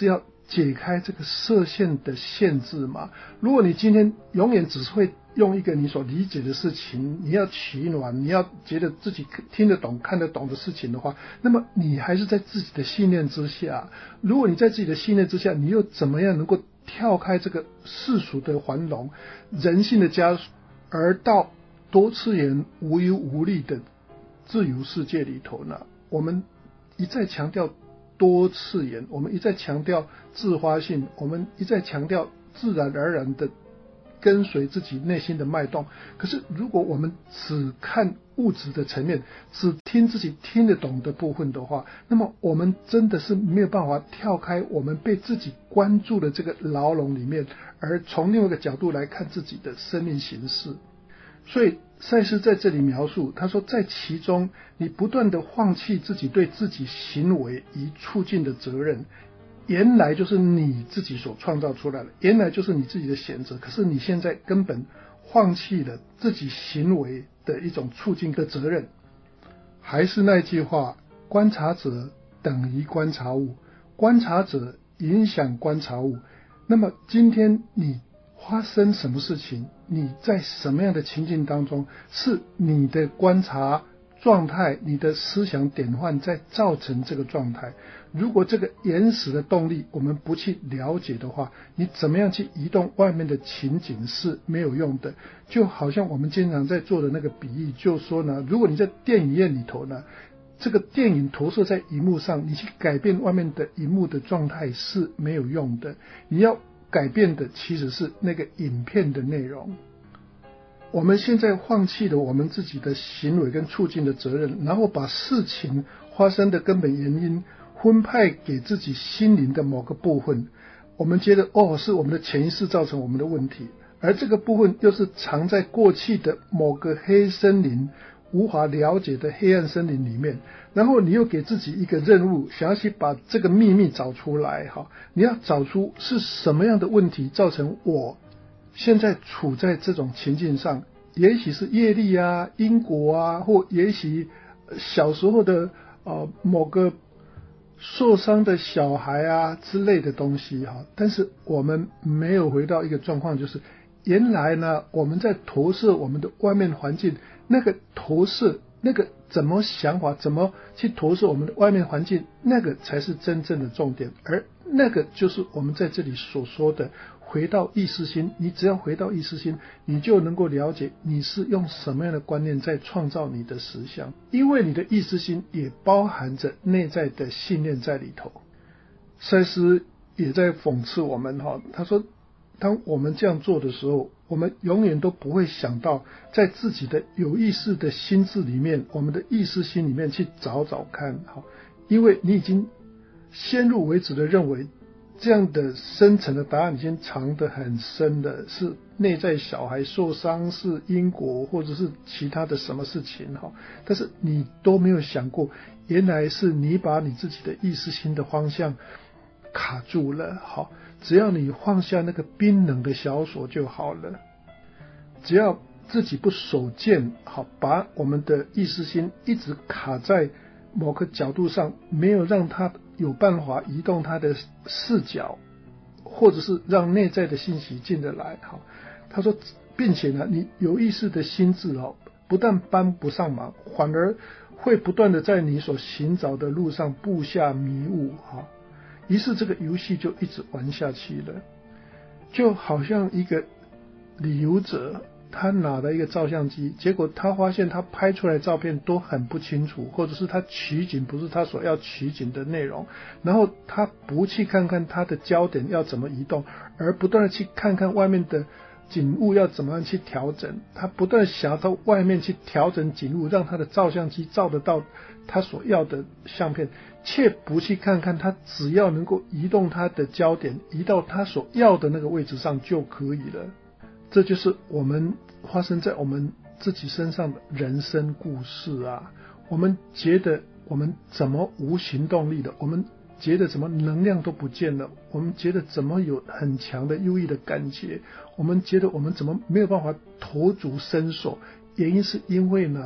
解开这个射线的限制嘛。如果你今天永远只是会用一个你所理解的事情，你要取暖，你要觉得自己听得懂看得懂的事情的话，那么你还是在自己的信念之下。如果你在自己的信念之下，你又怎么样能够跳开这个世俗的环笼，人性的枷锁，而到多次元无忧无虑的自由世界里头呢？我们一再强调多次元，我们一再强调自发性，我们一再强调自然而然的跟随自己内心的脉动。可是如果我们只看物质的层面，只听自己听得懂的部分的话，那么我们真的是没有办法跳开我们被自己关注的这个牢笼里面，而从另外一个角度来看自己的生命形式。所以赛斯在这里描述，他说在其中你不断的放弃自己对自己行为与处境的责任，原来就是你自己所创造出来的，原来就是你自己的选择，可是你现在根本放弃了自己行为的一种处境的责任。还是那句话，观察者等于观察物，观察者影响观察物。那么今天你发生什么事情，你在什么样的情境当中，是你的观察状态，你的思想典范在造成这个状态。如果这个原始的动力我们不去了解的话，你怎么样去移动外面的情景是没有用的。就好像我们经常在做的那个比喻，就说呢，如果你在电影院里头呢，这个电影投射在荧幕上，你去改变外面的荧幕的状态是没有用的，你要改变的其实是那个影片的内容。我们现在放弃了我们自己的行为跟处境的责任，然后把事情发生的根本原因分派给自己心灵的某个部分，我们觉得是我们的潜意识造成我们的问题，而这个部分又是藏在过去的某个黑森林无法了解的黑暗森林里面，然后你又给自己一个任务，想要去把这个秘密找出来。你要找出是什么样的问题造成我现在处在这种情境上，也许是业力啊、因果啊，或也许小时候的某个受伤的小孩啊之类的东西。但是我们没有回到一个状况，就是原来呢我们在投射我们的外面环境，那个投射，那个怎么想法，怎么去投射我们的外面环境，那个才是真正的重点。而那个就是我们在这里所说的回到意识心。你只要回到意识心，你就能够了解你是用什么样的观念在创造你的实相，因为你的意识心也包含着内在的信念在里头。赛斯也在讽刺我们，他说当我们这样做的时候，我们永远都不会想到在自己的有意识的心智里面，我们的意识心里面去找找看。因为你已经先入为主的认为这样的深层的答案已经藏得很深了，是内在小孩受伤，是因果，或者是其他的什么事情。但是你都没有想过，原来是你把你自己的意识心的方向卡住了。只要你放下那个冰冷的小锁就好了，只要自己不守见，把我们的意识心一直卡在某个角度上，没有让它有办法移动它的视角，或者是让内在的信息进得来。他说并且呢，你有意识的心智不但帮不上忙，反而会不断的在你所寻找的路上布下迷雾。于是这个游戏就一直玩下去了。就好像一个旅游者，他拿了一个照相机，结果他发现他拍出来的照片都很不清楚，或者是他取景不是他所要取景的内容，然后他不去看看他的焦点要怎么移动，而不断的去看看外面的景物要怎么样去调整，他不断想要到外面去调整景物，让他的照相机照得到他所要的相片，却不去看看他只要能够移动他的焦点移到他所要的那个位置上就可以了。这就是我们发生在我们自己身上的人生故事啊。我们觉得我们怎么无行动力的，我们觉得怎么能量都不见了，我们觉得怎么有很强的忧郁的感觉，我们觉得我们怎么没有办法投足伸手，原因是因为呢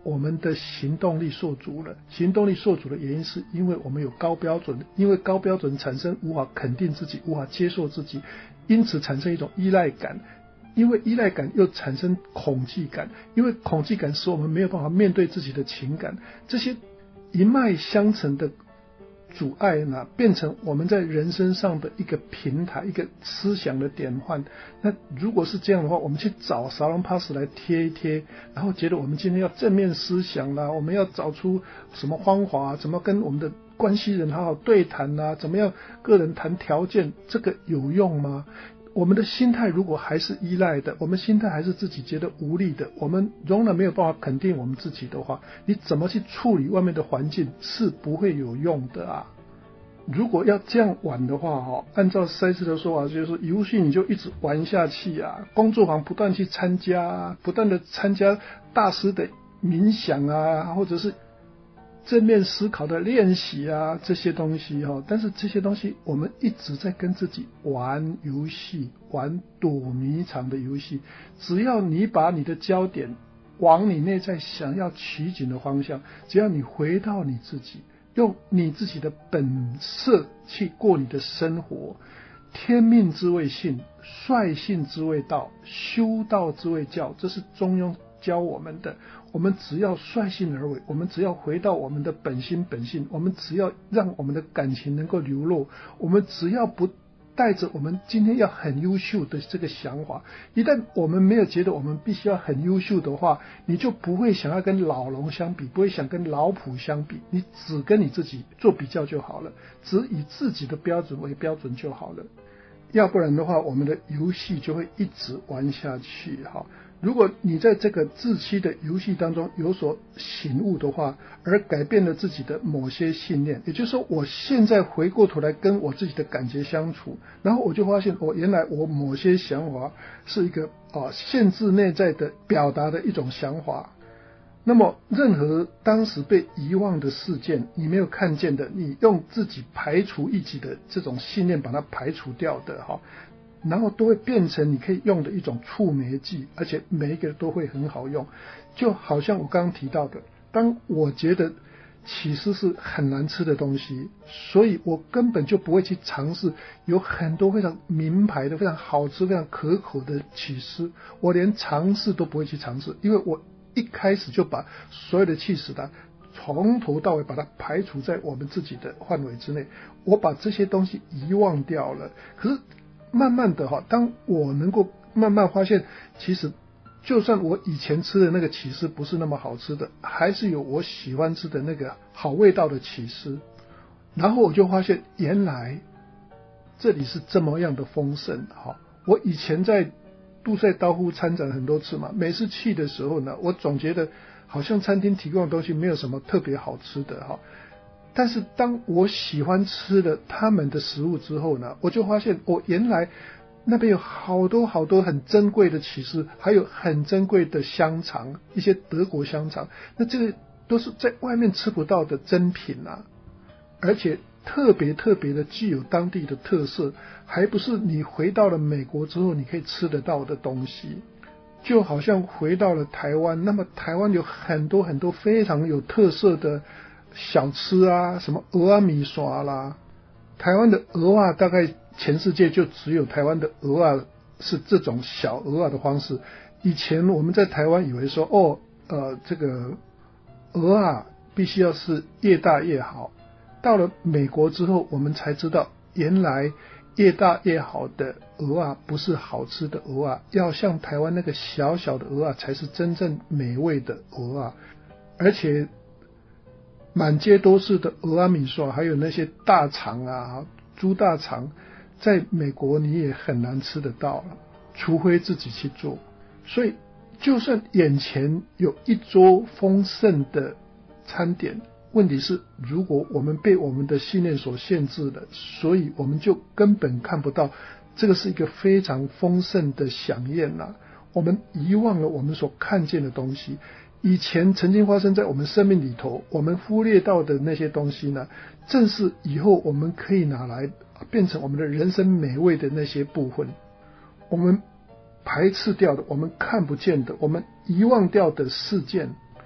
我们的行动力受阻了。行动力受阻的原因是因为我们有高标准，因为高标准产生无法肯定自己，无法接受自己，因此产生一种依赖感，因为依赖感又产生恐惧感，因为恐惧感使我们没有办法面对自己的情感，这些一脉相承的阻碍呢，变成我们在人生上的一个平台，一个思想的典范。那如果是这样的话，我们去找沙龙帕斯来贴一贴，然后觉得我们今天要正面思想啦，我们要找出什么方法，怎么跟我们的关系人好好对谈啦，怎么样个人谈条件，这个有用吗？我们的心态如果还是依赖的，我们心态还是自己觉得无力的，我们仍然没有办法肯定我们自己的话，你怎么去处理外面的环境是不会有用的啊。如果要这样玩的话，按照赛斯的说法，就是说游戏你就一直玩下去啊，工作坊不断去参加，不断的参加大师的冥想啊，或者是正面思考的练习啊，这些东西但是这些东西我们一直在跟自己玩游戏，玩躲迷藏的游戏。只要你把你的焦点往你内在想要取景的方向，只要你回到你自己，用你自己的本色去过你的生活，天命之谓性，率性之谓道，修道之谓教，这是中庸教我们的。我们只要率性而为，我们只要回到我们的本心本性，我们只要让我们的感情能够流露，我们只要不带着我们今天要很优秀的这个想法，一旦我们没有觉得我们必须要很优秀的话，你就不会想要跟老龙相比，不会想跟老普相比，你只跟你自己做比较就好了，只以自己的标准为标准就好了。要不然的话，我们的游戏就会一直玩下去。如果你在这个自欺的游戏当中有所醒悟的话，而改变了自己的某些信念，也就是说我现在回过头来跟我自己的感觉相处，然后我就发现原来我某些想法是一个限制内在的表达的一种想法。那么任何当时被遗忘的事件，你没有看见的，你用自己排除异己的这种信念把它排除掉的然后都会变成你可以用的一种触媒剂，而且每一个都会很好用。就好像我刚刚提到的，当我觉得起司是很难吃的东西，所以我根本就不会去尝试有很多非常名牌的非常好吃非常可口的起司，我连尝试都不会去尝试，因为我一开始就把所有的起司的从头到尾把它排除在我们自己的范围之内，我把这些东西遗忘掉了。可是慢慢的当我能够慢慢发现，其实就算我以前吃的那个起司不是那么好吃的，还是有我喜欢吃的那个好味道的起司，然后我就发现原来这里是这么样的丰盛。我以前在杜塞刀夫参展很多次嘛，每次去的时候呢，我总觉得好像餐厅提供的东西没有什么特别好吃的但是当我喜欢吃了他们的食物之后呢，我就发现原来那边有好多好多很珍贵的起司，还有很珍贵的香肠，一些德国香肠，那这个都是在外面吃不到的珍品啊，而且特别的具有当地的特色，还不是你回到了美国之后你可以吃得到的东西。就好像回到了台湾，那么台湾有很多很多非常有特色的小吃啊，什么蚵仔米线啦，台湾的蚵仔大概全世界就只有台湾的蚵仔是这种小蚵仔的方式。以前我们在台湾以为说这个蚵仔必须要是越大越好，到了美国之后我们才知道，原来越大越好的蚵仔不是好吃的蚵仔，要像台湾那个小小的蚵仔才是真正美味的蚵仔。而且满街都是的蚵仔米线，还有那些大肠啊，猪大肠，在美国你也很难吃得到了，除非自己去做。所以就算眼前有一桌丰盛的餐点，问题是如果我们被我们的信念所限制了，所以我们就根本看不到这个是一个非常丰盛的飨宴我们遗忘了我们所看见的东西，以前曾经发生在我们生命里头，我们忽略到的那些东西呢，正是以后我们可以拿来变成我们的人生美味的那些部分。我们排斥掉的，我们看不见的，我们遗忘掉的事件，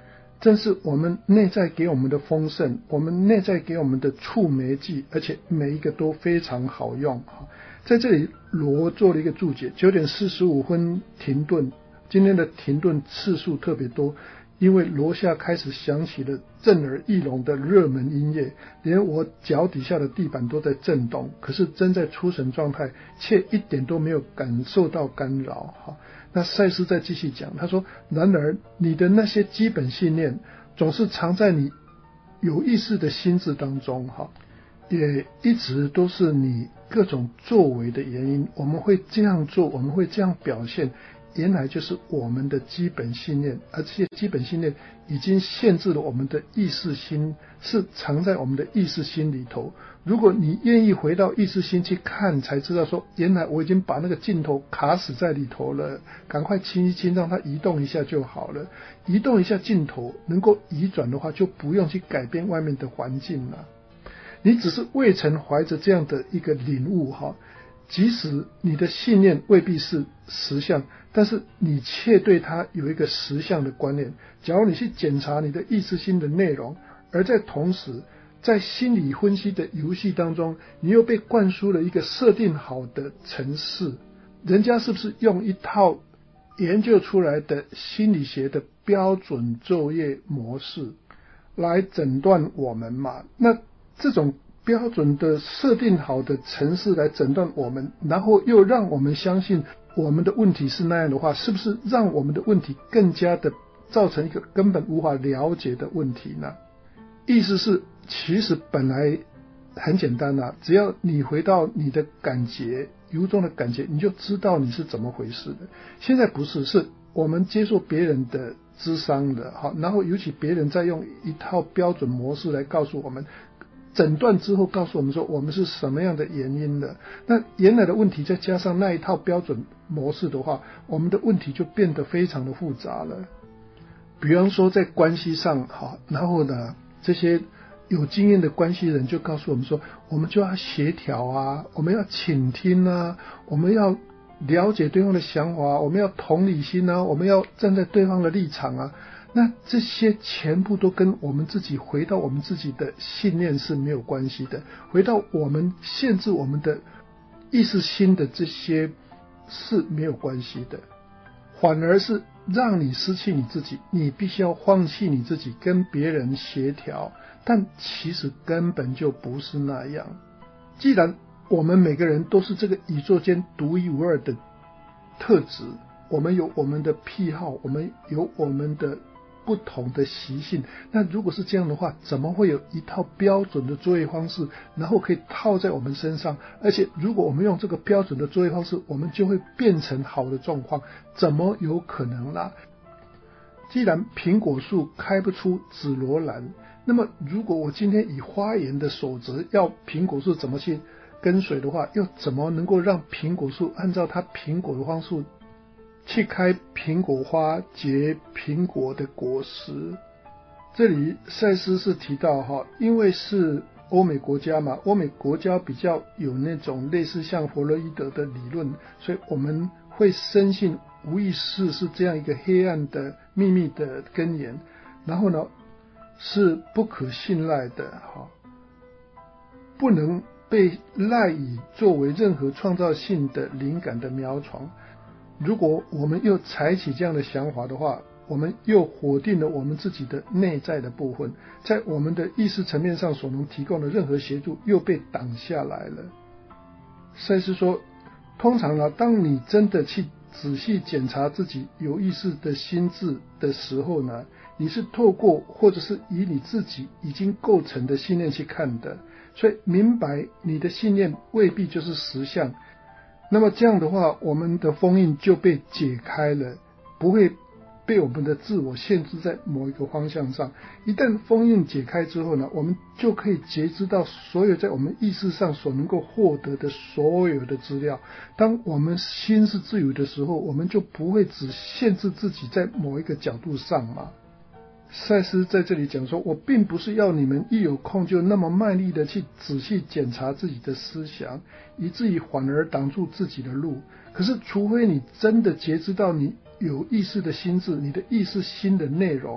正是我们内在给我们的丰盛，我们内在给我们的触媒剂，而且每一个都非常好用。在这里罗做了一个注解，9点45分停顿，今天的停顿次数特别多，因为楼下开始响起了震耳欲聋的热门音乐，连我脚底下的地板都在震动，可是真在出神状态，却一点都没有感受到干扰。那赛斯再继续讲，他说，然而你的那些基本信念总是藏在你有意识的心智当中，也一直都是你各种作为的原因。我们会这样做，我们会这样表现，原来就是我们的基本信念，而这些基本信念已经限制了我们的意识心，是藏在我们的意识心里头。如果你愿意回到意识心去看，才知道说，原来我已经把那个镜头卡死在里头了，赶快清一清，让它移动一下就好了。移动一下镜头，能够移转的话，就不用去改变外面的环境了。你只是未曾怀着这样的一个领悟，即使你的信念未必是实相，但是你却对它有一个实相的观念。假如你去检查你的意识心的内容，而在同时在心理分析的游戏当中，你又被灌输了一个设定好的程式，人家是不是用一套研究出来的心理学的标准作业模式来诊断我们嘛？那这种标准的设定好的程式来诊断我们，然后又让我们相信我们的问题是那样的话，是不是让我们的问题更加的造成一个根本无法了解的问题呢？意思是其实本来很简单啊，只要你回到你的感觉，由衷的感觉，你就知道你是怎么回事的。现在不是，是我们接受别人的諮商的，然后尤其别人再用一套标准模式来告诉我们，诊断之后告诉我们说我们是什么样的原因的，那原来的问题再加上那一套标准模式的话，我们的问题就变得非常的复杂了。比方说在关系上，然后呢，这些有经验的关系人就告诉我们说，我们就要协调啊，我们要倾听啊，我们要了解对方的想法，我们要同理心啊，我们要站在对方的立场啊。那这些全部都跟我们自己回到我们自己的信念是没有关系的，回到我们限制我们的意识心的这些是没有关系的，反而是让你失去你自己，你必须要放弃你自己，跟别人协调，但其实根本就不是那样。既然我们每个人都是这个宇宙间独一无二的特质，我们有我们的癖好，我们有我们的不同的习性，那如果是这样的话，怎么会有一套标准的作业方式，然后可以套在我们身上？而且如果我们用这个标准的作业方式，我们就会变成好的状况，怎么有可能啦？既然苹果树开不出紫罗兰，那么如果我今天以花园的守则要苹果树怎么去跟随的话，又怎么能够让苹果树按照它苹果的方式去开苹果花，结苹果的果实？这里赛斯是提到因为是欧美国家嘛，欧美国家比较有那种类似像弗洛伊德的理论，所以我们会深信无意识是这样一个黑暗的秘密的根源，然后呢是不可信赖的，不能被赖以作为任何创造性的灵感的苗床。如果我们又采取这样的想法的话，我们又否定了我们自己的内在的部分，在我们的意识层面上所能提供的任何协助又被挡下来了。赛斯说，通常呢，当你真的去仔细检查自己有意识的心智的时候呢，你是透过或者是以你自己已经构成的信念去看的，所以明白你的信念未必就是实相。那么这样的话，我们的封印就被解开了，不会被我们的自我限制在某一个方向上。一旦封印解开之后呢，我们就可以觉知到所有在我们意识上所能够获得的所有的资料。当我们心是自由的时候，我们就不会只限制自己在某一个角度上嘛。赛斯在这里讲说，我并不是要你们一有空就那么卖力的去仔细检查自己的思想，以至于反而挡住自己的路。可是除非你真的觉知到你有意识的心智，你的意识心的内容，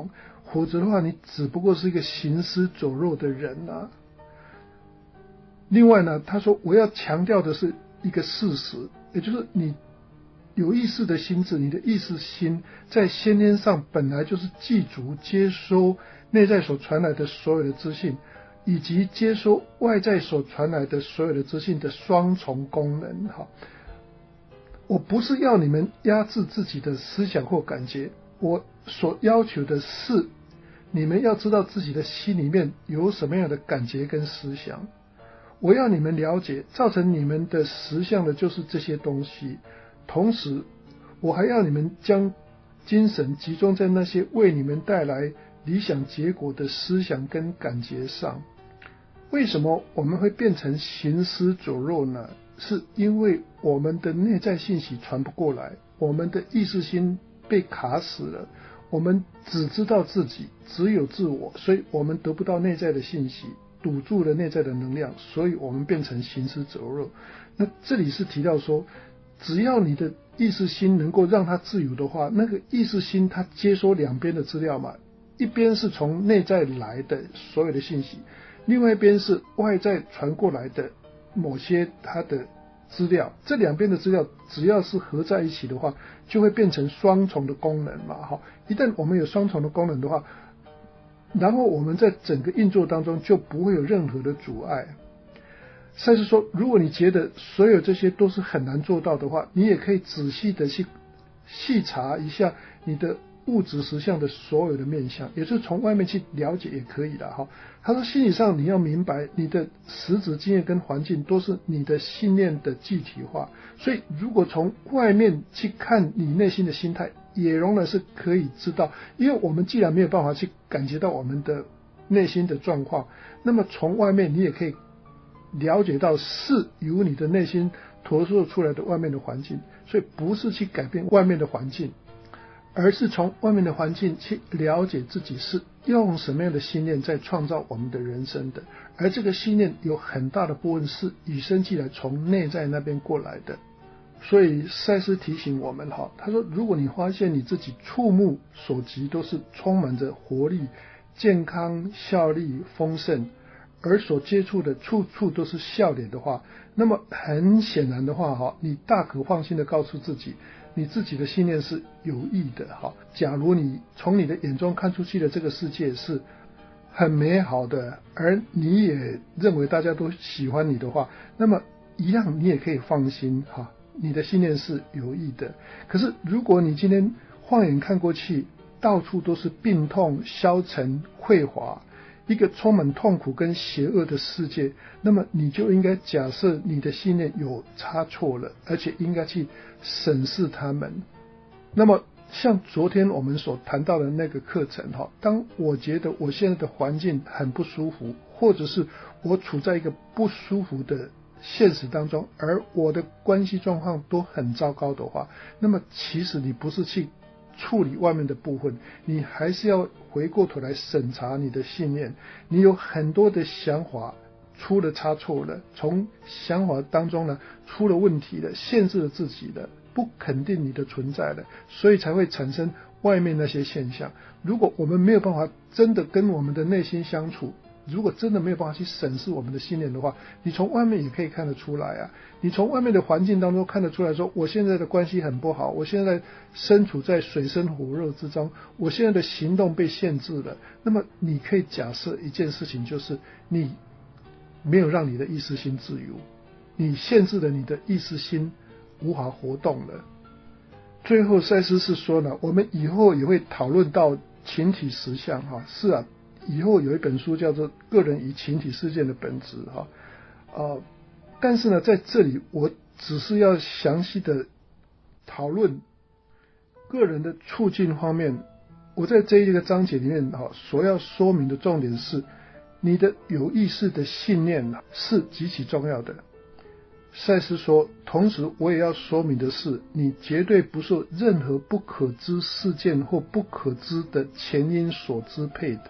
否则的话你只不过是一个行尸走肉的人啊。另外呢，他说我要强调的是一个事实，也就是你有意识的心智，你的意识心在先天上本来就是记住接收内在所传来的所有的资讯，以及接收外在所传来的所有的资讯的双重功能。我不是要你们压制自己的思想或感觉，我所要求的是你们要知道自己的心里面有什么样的感觉跟思想。我要你们了解，造成你们的实相的就是这些东西。同时，我还要你们将精神集中在那些为你们带来理想结果的思想跟感觉上。为什么我们会变成行尸走肉呢？是因为我们的内在信息传不过来，我们的意识心被卡死了，我们只知道自己，只有自我，所以我们得不到内在的信息，堵住了内在的能量，所以我们变成行尸走肉。那这里是提到说，只要你的意识心能够让它自由的话，那个意识心它接收两边的资料嘛，一边是从内在来的所有的信息，另外一边是外在传过来的某些它的资料，这两边的资料只要是合在一起的话，就会变成双重的功能嘛。一旦我们有双重的功能的话，然后我们在整个运作当中就不会有任何的阻碍。赛斯说，如果你觉得所有这些都是很难做到的话，你也可以仔细的去细查一下你的物质实相的所有的面向，也就是从外面去了解也可以的。他说心理上你要明白，你的实质经验跟环境都是你的信念的具体化，所以如果从外面去看你内心的心态，也仍然是可以知道。因为我们既然没有办法去感觉到我们的内心的状况，那么从外面你也可以了解到是由你的内心投射出来的外面的环境，所以不是去改变外面的环境，而是从外面的环境去了解自己是用什么样的信念在创造我们的人生的，而这个信念有很大的部分是与生俱来从内在那边过来的。所以赛斯提醒我们，他说如果你发现你自己触目所及都是充满着活力、健康、效力、丰盛，而所接触的处处都是笑脸的话，那么很显然的话，你大可放心的告诉自己，你自己的信念是有益的。假如你从你的眼中看出去的这个世界是很美好的，而你也认为大家都喜欢你的话，那么一样你也可以放心，你的信念是有益的。可是如果你今天放眼看过去，到处都是病痛、消沉、匮乏，一个充满痛苦跟邪恶的世界，那么你就应该假设你的信念有差错了，而且应该去审视他们。那么像昨天我们所谈到的那个课程，当我觉得我现在的环境很不舒服，或者是我处在一个不舒服的现实当中，而我的关系状况都很糟糕的话，那么其实你不是去处理外面的部分，你还是要回过头来审查你的信念。你有很多的想法出了差错了，从想法当中呢出了问题了，限制了自己了，不肯定你的存在了，所以才会产生外面那些现象。如果我们没有办法真的跟我们的内心相处，如果真的没有办法去审视我们的信念的话，你从外面也可以看得出来啊。你从外面的环境当中看得出来说，我现在的关系很不好，我现在身处在水深火热之中，我现在的行动被限制了。那么你可以假设一件事情，就是你没有让你的意识心自由，你限制了你的意识心无法活动了。最后赛斯是说呢，我们以后也会讨论到群体实相。是啊，以后有一本书叫做《个人与群体事件的本质》但是呢，在这里我只是要详细的讨论个人的促进方面。我在这一个章节里面所要说明的重点是，你的有意识的信念是极其重要的。赛斯说，同时我也要说明的是，你绝对不受任何不可知事件或不可知的前因所支配的。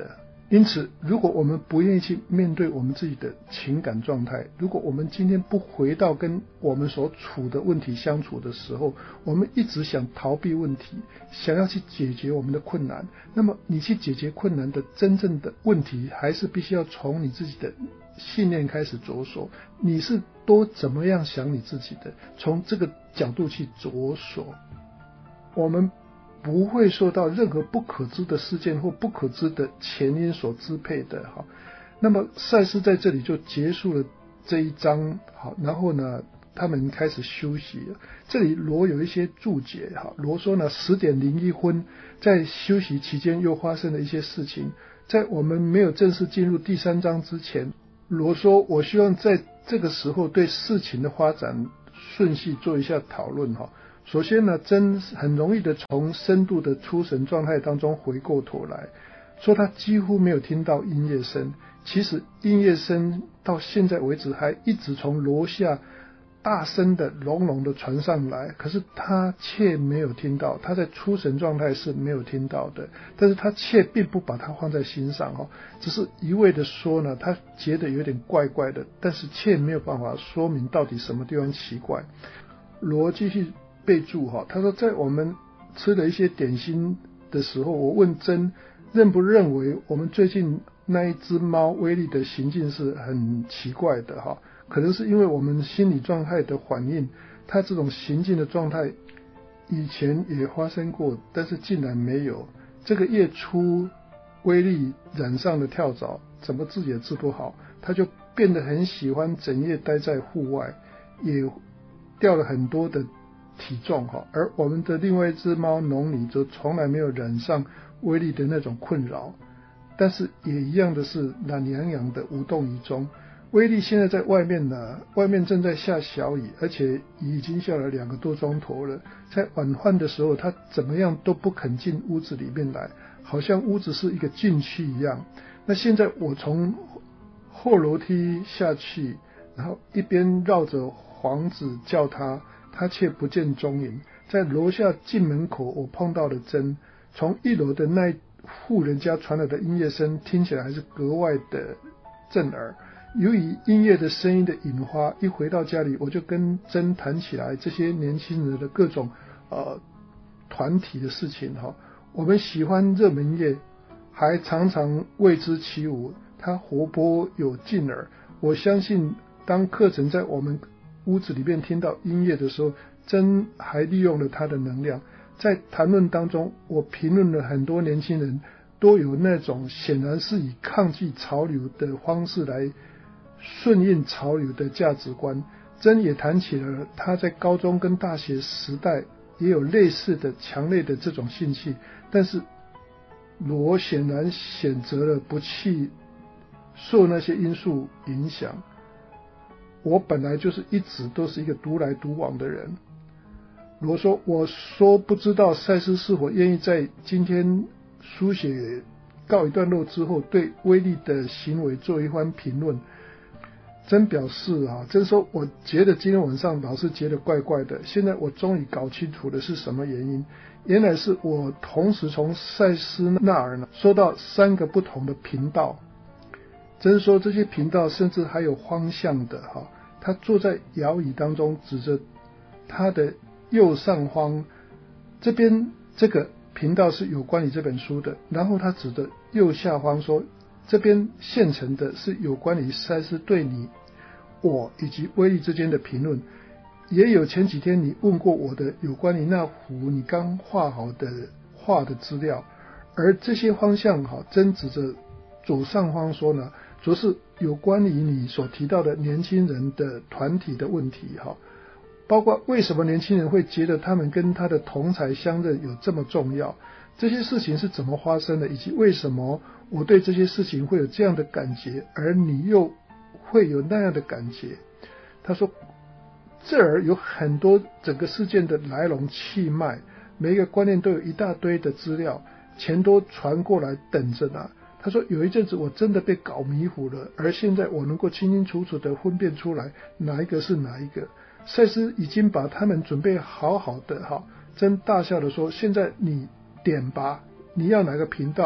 因此如果我们不愿意去面对我们自己的情感状态，如果我们今天不回到跟我们所处的问题相处的时候，我们一直想逃避问题，想要去解决我们的困难，那么你去解决困难的真正的问题，还是必须要从你自己的信念开始着手。你是多怎么样想你自己的，从这个角度去着手，我们不会受到任何不可知的事件或不可知的前因所支配的。好，那么赛斯在这里就结束了这一章。好，然后呢他们开始休息了。这里罗有一些注解。好，罗说呢10点01分在休息期间又发生了一些事情。在我们没有正式进入第3章之前，罗说我希望在这个时候对事情的发展顺序做一下讨论。首先呢，真很容易的从深度的出神状态当中回过头来，说他几乎没有听到音乐声。其实音乐声到现在为止还一直从楼下大声的隆隆的传上来，可是他却没有听到，他在出神状态是没有听到的，但是他却并不把它放在心上，只是一味的说呢，他觉得有点怪怪的，但是却没有办法说明到底什么地方奇怪。罗继续备注，他说在我们吃了一些点心的时候，我问珍认不认为我们最近那一只猫威力的行径是很奇怪的。可能是因为我们心理状态的反应，它这种行进的状态以前也发生过，但是竟然没有。这个月初威力染上了跳蚤，怎么治也治不好，他就变得很喜欢整夜待在户外，也掉了很多的体重。而我们的另外一只猫农里则从来没有染上威力的那种困扰，但是也一样的是懒洋洋的无动于衷。威力现在在外面呢，外面正在下小雨，而且已经下了2个多钟头了。在晚饭的时候，他怎么样都不肯进屋子里面来，好像屋子是一个禁区一样。那现在我从后楼梯下去，然后一边绕着房子叫他，他却不见踪影。在楼下进门口，我碰到了珍，从1楼的那户人家传来的音乐声听起来还是格外的震耳。由于音乐的声音的引发，一回到家里我就跟珍谈起来这些年轻人的各种团体的事情。我们喜欢热门乐，还常常为之起舞，它活泼有劲耳。我相信当课程在我们屋子里面听到音乐的时候，珍还利用了它的能量。在谈论当中，我评论了很多年轻人都有那种显然是以抗拒潮流的方式来顺应潮流的价值观。珍也谈起了他在高中跟大学时代也有类似的强烈的这种兴趣，但是罗显然选择了不去受那些因素影响。我本来就是一直都是一个独来独往的人。罗说，我说不知道赛斯是否愿意在今天书写告一段落之后对威力的行为做一番评论。珍表示珍说，我觉得今天晚上老是觉得怪怪的，现在我终于搞清楚了是什么原因。原来是我同时从赛斯那儿呢收到3个不同的频道。珍说这些频道甚至还有方向的。他坐在摇椅当中，指着他的右上方，这边这个频道是有关于这本书的，然后他指着右下方说，这边现成的是有关于赛斯对你、我以及威力之间的评论，也有前几天你问过我的有关于那幅你刚画好的画的资料。而这些方向真指着左上方说呢，则是有关于你所提到的年轻人的团体的问题，包括为什么年轻人会觉得他们跟他的同才相认有这么重要，这些事情是怎么发生的，以及为什么我对这些事情会有这样的感觉，而你又会有那样的感觉。他说这儿有很多整个事件的来龙去脉，每一个观念都有一大堆的资料，全都传过来等着呢。他说有一阵子我真的被搞迷糊了，而现在我能够清清楚楚的分辨出来哪一个是哪一个。赛斯已经把他们准备好好的。珍大笑的说，现在你点吧，你要哪个频道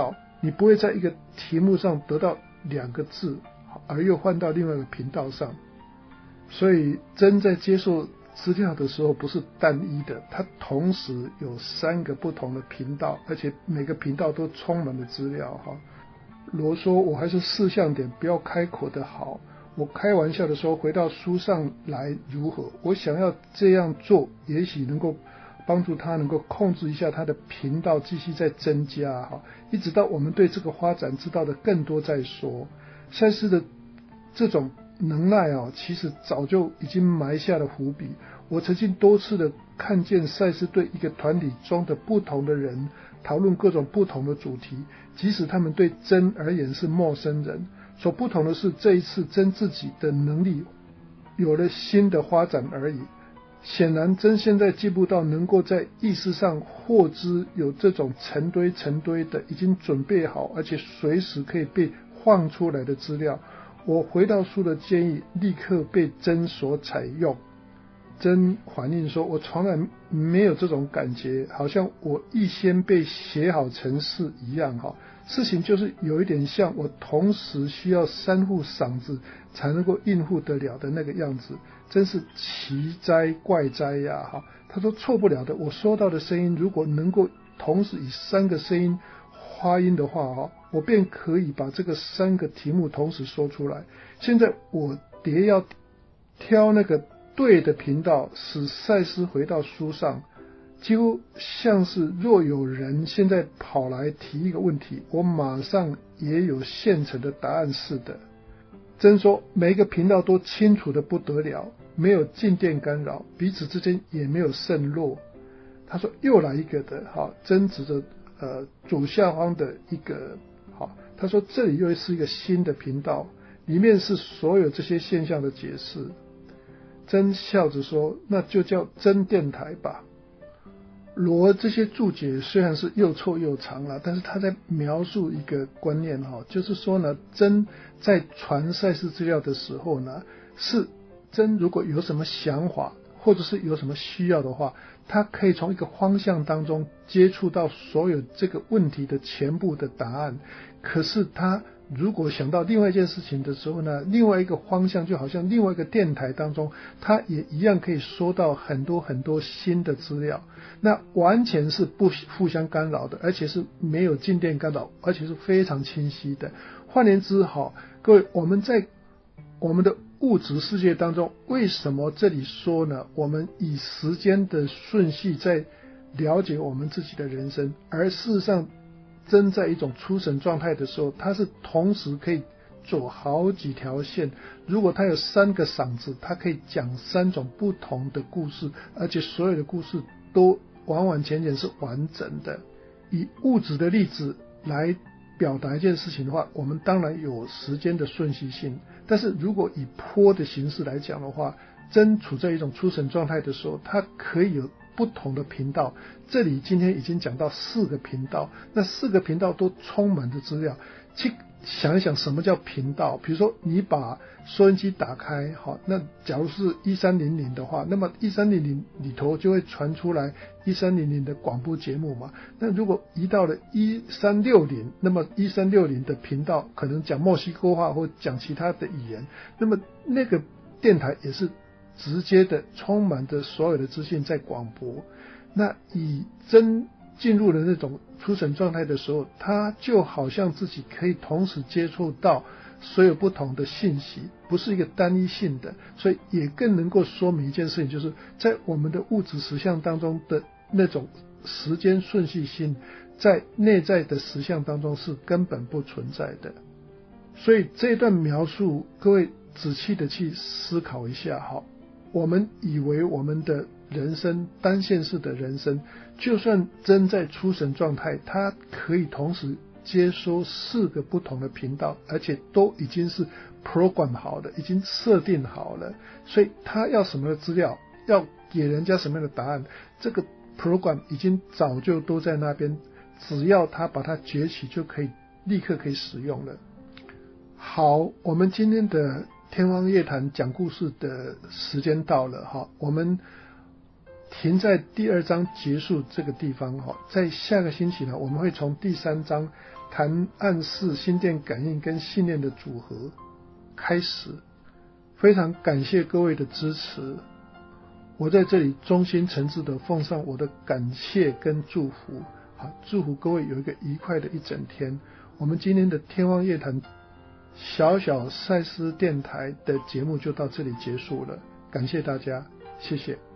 你不会在一个题目上得到2个字，而又换到另外一个频道上。所以真在接受资料的时候不是单一的，它同时有3个不同的频道，而且每个频道都充满了资料哈。罗说我还是4项点不要开口的好，我开玩笑的说回到书上来如何，我想要这样做也许能够帮助他能够控制一下他的频道继续在增加哈，一直到我们对这个发展知道的更多再说。赛斯的这种能耐其实早就已经埋下了伏笔。我曾经多次的看见赛斯对一个团体中的不同的人讨论各种不同的主题，即使他们对真而言是陌生人。所不同的是，这一次真自己的能力有了新的发展而已。显然真现在进步到能够在意识上获知有这种成堆的已经准备好而且随时可以被放出来的资料。我回到书的建议立刻被真所采用。真反应说，我从来没有这种感觉，好像我预先被写好程式一样哈。事情就是有一点像我同时需要3副嗓子才能够应付得了的那个样子，真是奇哉怪哉呀哈。他说错不了的，我收到的声音如果能够同时以3个声音发音的话哈，我便可以把这个3个题目同时说出来。现在我得要挑那个对的频道，使赛斯回到书上，几乎像是若有人现在跑来提一个问题，我马上也有现成的答案似的。真说每一个频道都清楚的不得了，没有静电干扰，彼此之间也没有渗漏。他说又来一个的哈，真指着左下方的一个好，他说这里又是一个新的频道，里面是所有这些现象的解释。真笑着说，那就叫真电台吧。罗这些注解虽然是又臭又长了，但是他在描述一个观念就是说呢，真在传赛事资料的时候呢，是真如果有什么想法或者是有什么需要的话，他可以从一个方向当中接触到所有这个问题的全部的答案。可是他如果想到另外一件事情的时候呢，另外一个方向就好像另外一个电台当中，他也一样可以收到很多新的资料，那完全是不互相干扰的，而且是没有静电干扰，而且是非常清晰的。换言之各位，我们在我们的物质世界当中，为什么这里说呢？我们以时间的顺序在了解我们自己的人生，而事实上真在一种出神状态的时候，它是同时可以走好几条线。如果它有3个嗓子，它可以讲3种不同的故事，而且所有的故事都完全是完整的。以物质的例子来表达一件事情的话，我们当然有时间的顺序性，但是如果以波的形式来讲的话，真处在一种出神状态的时候，它可以有不同的频道。这里今天已经讲到4个频道，那4个频道都充满着资料。去想一想什么叫频道。比如说你把收音机打开，那假如是1300的话，那么1300里头就会传出来1300的广播节目嘛。那如果移到了1360，那么1360的频道可能讲墨西哥话或讲其他的语言，那么那个电台也是直接的充满着所有的资讯在广播。那以真进入了那种出神状态的时候，他就好像自己可以同时接触到所有不同的信息，不是一个单一性的，所以也更能够说明一件事情，就是在我们的物质实相当中的那种时间顺序性，在内在的实相当中是根本不存在的。所以这一段描述，各位仔细的去思考一下我们以为我们的人生单线式的人生，就算真在出神状态，它可以同时接收4个不同的频道，而且都已经是 program 好的，已经设定好了。所以他要什么的资料，要给人家什么样的答案，这个 program 已经早就都在那边，只要他把它崛起，就可以立刻可以使用了。好，我们今天的天方夜谭讲故事的时间到了我们停在第2章结束这个地方在下个星期呢，我们会从第3章谈暗示、心电感应跟信念的组合开始。非常感谢各位的支持，我在这里衷心诚挚的奉上我的感谢跟祝福。好，祝福各位有一个愉快的一整天。我们今天的天方夜谭小小赛斯电台的节目就到这里结束了，感谢大家，谢谢。